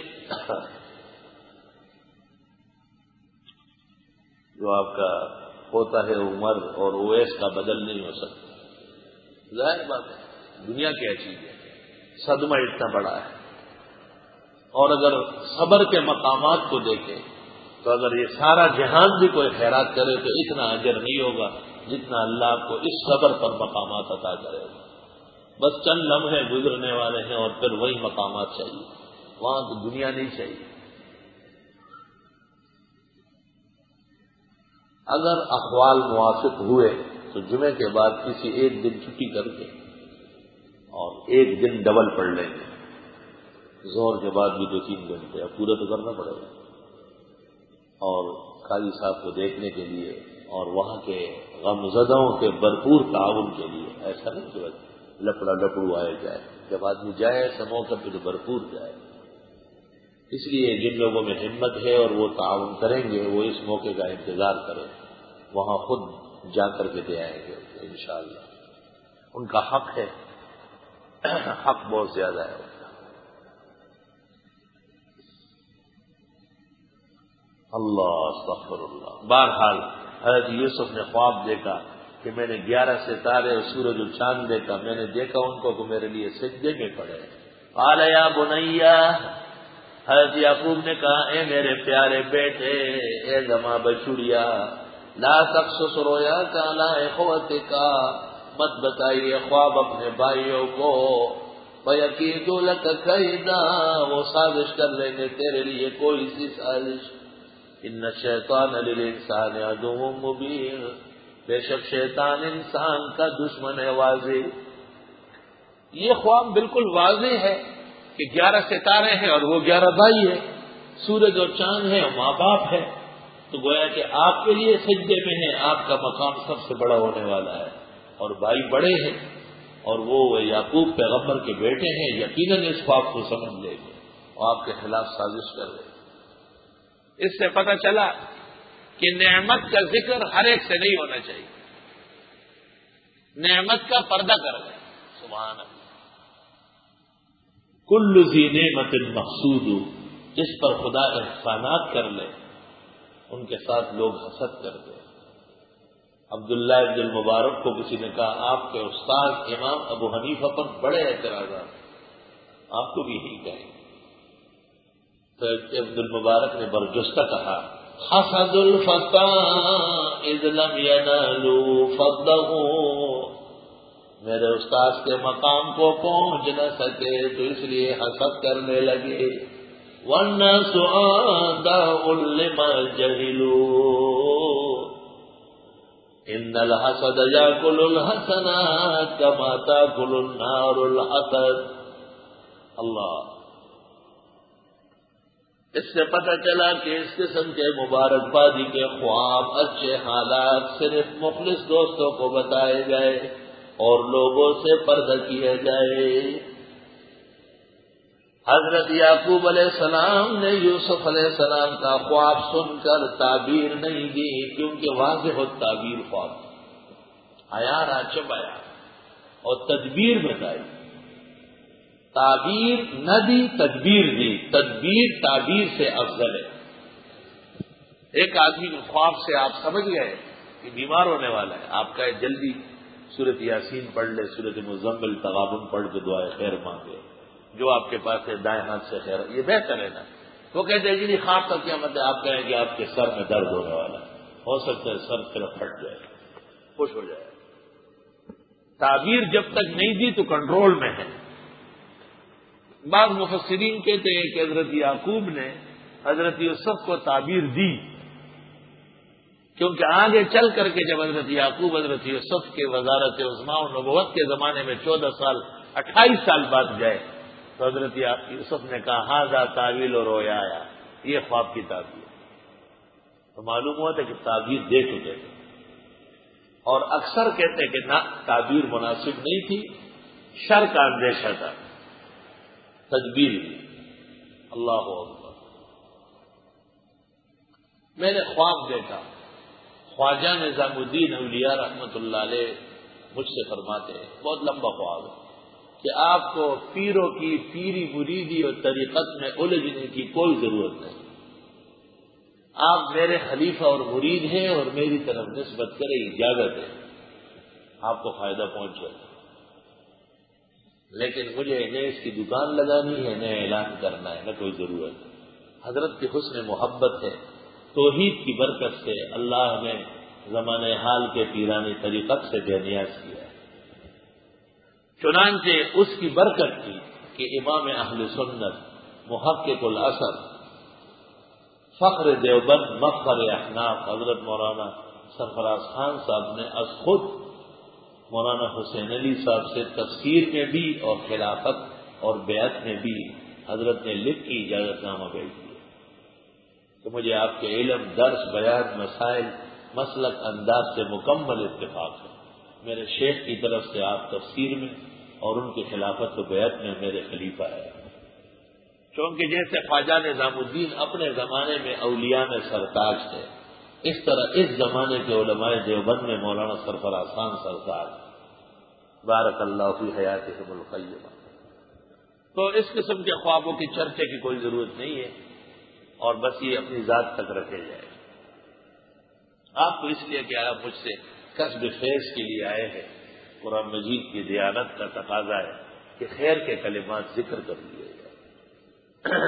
S1: جو آپ کا ہوتا ہے عمر اور اویس کا بدل نہیں ہو سکتا. ظاہر بات ہے دنیا کیا چیز ہے، صدمہ اتنا بڑا ہے. اور اگر صبر کے مقامات کو دیکھیں تو اگر یہ سارا جہان بھی کوئی خیرات کرے تو اتنا اجر نہیں ہوگا جتنا اللہ آپ کو اس صبر پر مقامات عطا کرے گا. بس چند لمحے گزرنے والے ہیں اور پھر وہی مقامات چاہیے، وہاں تو دنیا نہیں چاہیے. اگر احوال موافق ہوئے تو جمعے کے بعد کسی ایک دن چھٹی کر کے اور ایک دن ڈبل پڑھ لیں گے. ظہر کے بعد بھی 2-3 گھنٹے اب پورا تو کرنا پڑے گا. اور قاضی صاحب کو دیکھنے کے لیے اور وہاں کے غمزدوں کے بھرپور تعاون کے لیے، ایسا نہیں کہ لپڑا لپڑو آئے جائے. جب آدمی جائے ایسا موقع پہ تو بھرپور جائے. اس لیے جن لوگوں میں ہمت ہے اور وہ تعاون کریں گے وہ اس موقع کا انتظار کریں، وہاں خود جا کر کے دے آئیں گے انشاءاللہ. ان کا حق ہے، حق بہت زیادہ ہے. اللہ استغفر اللہ. بہرحال حضرت یوسف نے خواب دیکھا کہ میں نے 11 ستارے اور سورج و چاند دیکھا. میں نے دیکھا ان کو کہ میرے لیے سجدے میں پڑے. قال یا بنیا، حضرت یعقوب نے کہا اے میرے پیارے بیٹے، اے زما بچڑیا، لا تقصص رؤیاک علی اخوتک، مت بتائیے خواب اپنے بھائیوں کو، فیکیدوا لک کیدا، وہ سازش کر لیں گے تیرے لیے کوئی سی سازش. ان الشیطان للانسان عدو مبین، بے شک شیطان انسان کا دشمن ہے واضح. یہ خواب بالکل واضح ہے کہ 11 ستارے ہیں اور وہ 11 بھائی ہیں، سورج اور چاند ہے اور ماں باپ ہے. تو گویا کہ آپ کے لیے سجدے میں ہے، آپ کا مقام سب سے بڑا ہونے والا ہے، اور بھائی بڑے ہیں اور وہ یعقوب پیغمبر کے بیٹے ہیں، یقیناً اس خواب کو سمجھ لیں گے اور آپ کے خلاف سازش کر رہے ہیں. اس سے پتہ چلا کہ نعمت کا ذکر ہر ایک سے نہیں ہونا چاہیے. نعمت کا پردہ کر گئے. سبحان اللہ. کل ذی نعمت مقصود، جس پر خدا احسانات کر لے ان کے ساتھ لوگ حسد کرتے ہیں. عبداللہ ابن المبارک کو کسی نے کہا آپ کے استاد امام ابو حنیفہ پر بڑے اعتراضات، آپ کو بھی یہی کہیں. تو ابن المبارک نے برجستہ کہا حسد الفتى اذ لم ينالوا فضله، میرے استاد کے مقام کو پہنچ نہ سکے تو اس لیے حسد کرنے لگے. والناس اعداء لما جهلوا، ان الحسد ياكل الحسنات كما تاكل النار الحطب. اللہ، اس سے پتہ چلا کہ اس قسم کے مبارکبادی کے خواب، اچھے حالات صرف مخلص دوستوں کو بتائے جائے اور لوگوں سے پردہ کیا جائے. حضرت یعقوب علیہ السلام نے یوسف علیہ السلام کا خواب سن کر تعبیر نہیں دی، کیونکہ واضح تعبیر خواب آیا راچب آیا اور تدبیر بتائی. تعبیر نہ دی، تدبیر دی. تدبیر تعبیر سے افضل ہے. ایک آدمی کے خواب سے آپ سمجھ گئے کہ بیمار ہونے والا ہے، آپ کا جلدی سورت یاسین پڑھ لے، سورت مزمل تغابن پڑھ کے دعائے خیر مانگے، جو آپ کے پاس ہے دائیں ہاتھ سے خیر، یہ بہتر ہے نا. وہ کہتے ہیں جی خواب کا کیا مطلب؟ آپ کہیں کہ آپ کے سر میں درد ہونے والا ہے، ہو سکتا ہے سر طرف پھٹ جائے، خوش ہو جائے. تعبیر جب تک نہیں دی تو کنٹرول میں ہے. بعض مفسرین کہتے ہیں کہ حضرت یعقوب نے حضرت یوسف کو تعبیر دی، کیونکہ آگے چل کر کے جب حضرت یعقوب حضرت یوسف کے وزارت عظمیٰ و نبوت کے زمانے میں 14 سال 28 سال بعد گئے تو حضرت یوسف نے کہا ھذا تعویل رؤیا، یہ خواب کی تعبیر. تو معلوم ہوا تھا کہ تعبیر دے چکے تھے. اور اکثر کہتے ہیں کہ نہ، تعبیر مناسب نہیں تھی، شر کا اندیشہ تھا، تدبیر دی. اللہ اکبر. میں نے خواب دیکھا، خواجہ نظام الدین اولیاء رحمت اللہ علیہ مجھ سے فرماتے ہیں، بہت لمبا خواب ہے، کہ آپ کو پیروں کی پیری مریدی اور طریقت میں الجھنے کی کوئی ضرورت نہیں. آپ میرے خلیفہ اور مرید ہیں اور میری طرف نسبت کریں، اجازت ہے، آپ کو فائدہ پہنچے. لیکن مجھے نہ اس کی دکان لگانی ہے، نہ اعلان کرنا ہے، نہ کوئی ضرورت. حضرت کی حسن محبت ہے، توحید کی برکت سے اللہ نے زمانے حال کے پیرانی طریقت سے بے نیاز کیا ہے. چنانچہ اس کی برکت کی کہ امام اہل سنت، محقق العصر، فخر دیوبند، مفخر احناف حضرت مولانا سرفراز خان صاحب نے از خود مولانا حسین علی صاحب سے تفسیر میں بھی اور خلافت اور بیعت میں بھی حضرت نے لکھ کی اجازت نامہ بھیج دیا کہ مجھے آپ کے علم، درس، بیان، مسائل، مسلک، انداز سے مکمل اتفاق ہے. میرے شیخ کی طرف سے آپ تفسیر میں اور ان کی خلافت و بیعت میں میرے خلیفہ ہے. چونکہ جیسے خواجہ نظام الدین اپنے زمانے میں اولیاء میں سرتاج تھے، اس طرح اس زمانے کے علماء دیوبند میں مولانا سرفراز خان سرتاج، بارک اللہ فی حیاتہم القیمہ. تو اس قسم کے خوابوں کی چرچے کی کوئی ضرورت نہیں ہے، اور بس یہ اپنی ذات تک رکھے جائے. آپ کو اس لیے کہ آپ مجھ سے کسب فیض کے لیے آئے ہیں، قرآن مجید کی دیانت کا تقاضا ہے کہ خیر کے کلمات ذکر کر لیے جائے.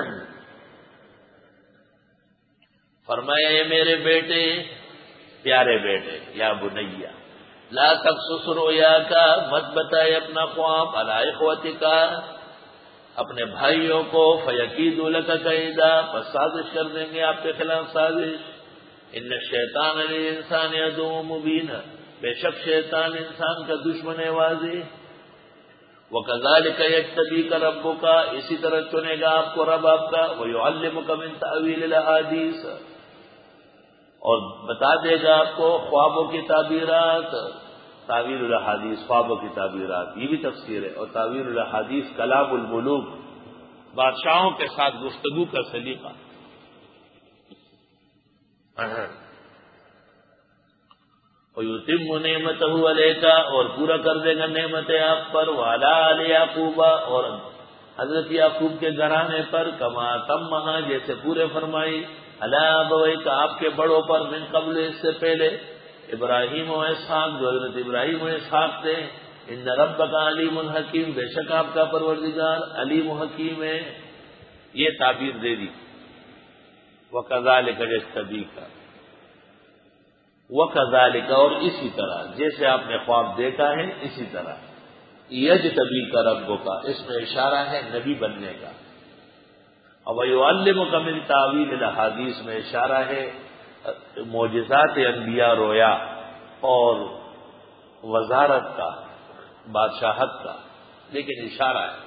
S1: فرمایا اے میرے بیٹے، پیارے بیٹے، یا بنیا لا تقصص رؤیاک، مت بتائے اپنا خواب علی اخوتک، اپنے بھائیوں کو، فیکیدوا لک کیدا، پس سازش کر دیں گے آپ کے خلاف سازش. ان الشیطان للانسان عدو مبین، بے شک شیطان انسان کا دشمن واضح. وَكَذَلِكَ يَجْتَبِيكَ رَبُّكَ، اسی طرح چنے گا آپ کو رب آپ کا. وَيُعَلِّمُكَ مِن تَأْوِيلِ الْأَحَادِيثِ، اور بتا دے گا آپ کو خوابوں کی تعبیرات. تعویل الاحادیث، خوابوں کی تعبیرات، یہ بھی تفسیر ہے. اور تعویل الاحادیث کلام الملوک، بادشاہوں کے ساتھ گفتگو کا سلیقہ. وَيُتِمُّ نِعْمَتَهُ عَلَيْكَ، اور پورا کر دے گا نعمت آپ پر. وَعَلَىٰ آلِ یعقوب، اور حضرت یعقوب کے گھرانے پر. کما تمہا، جیسے پورے فرمائی. عَلَىٰ أَبَوَيْكَ، آپ کے بڑوں پر. من قبل، اس سے پہلے. ابراہیم و اسحاق، جو حضرت ابراہیم و اسحاق تھے. ان ربک علیم حکیم، بے شک آپ کا پروردگار علیم و حکیم ہے. یہ تعبیر دے دی. وَكَذَلِكَ يَجْتَبِيكَ، وَكَذَلِكَ، اور اسی طرح جیسے آپ نے خواب دیکھا ہے اسی طرح. یجتبیک ربک، اس میں اشارہ ہے نبی بننے کا. وَيُعَلِّمُكَ مِن تَأْوِيلِ الْأَحَادِيث میں اشارہ ہے معجزات انبیاء، رویا اور وزارت کا، بادشاہت کا، لیکن اشارہ ہے.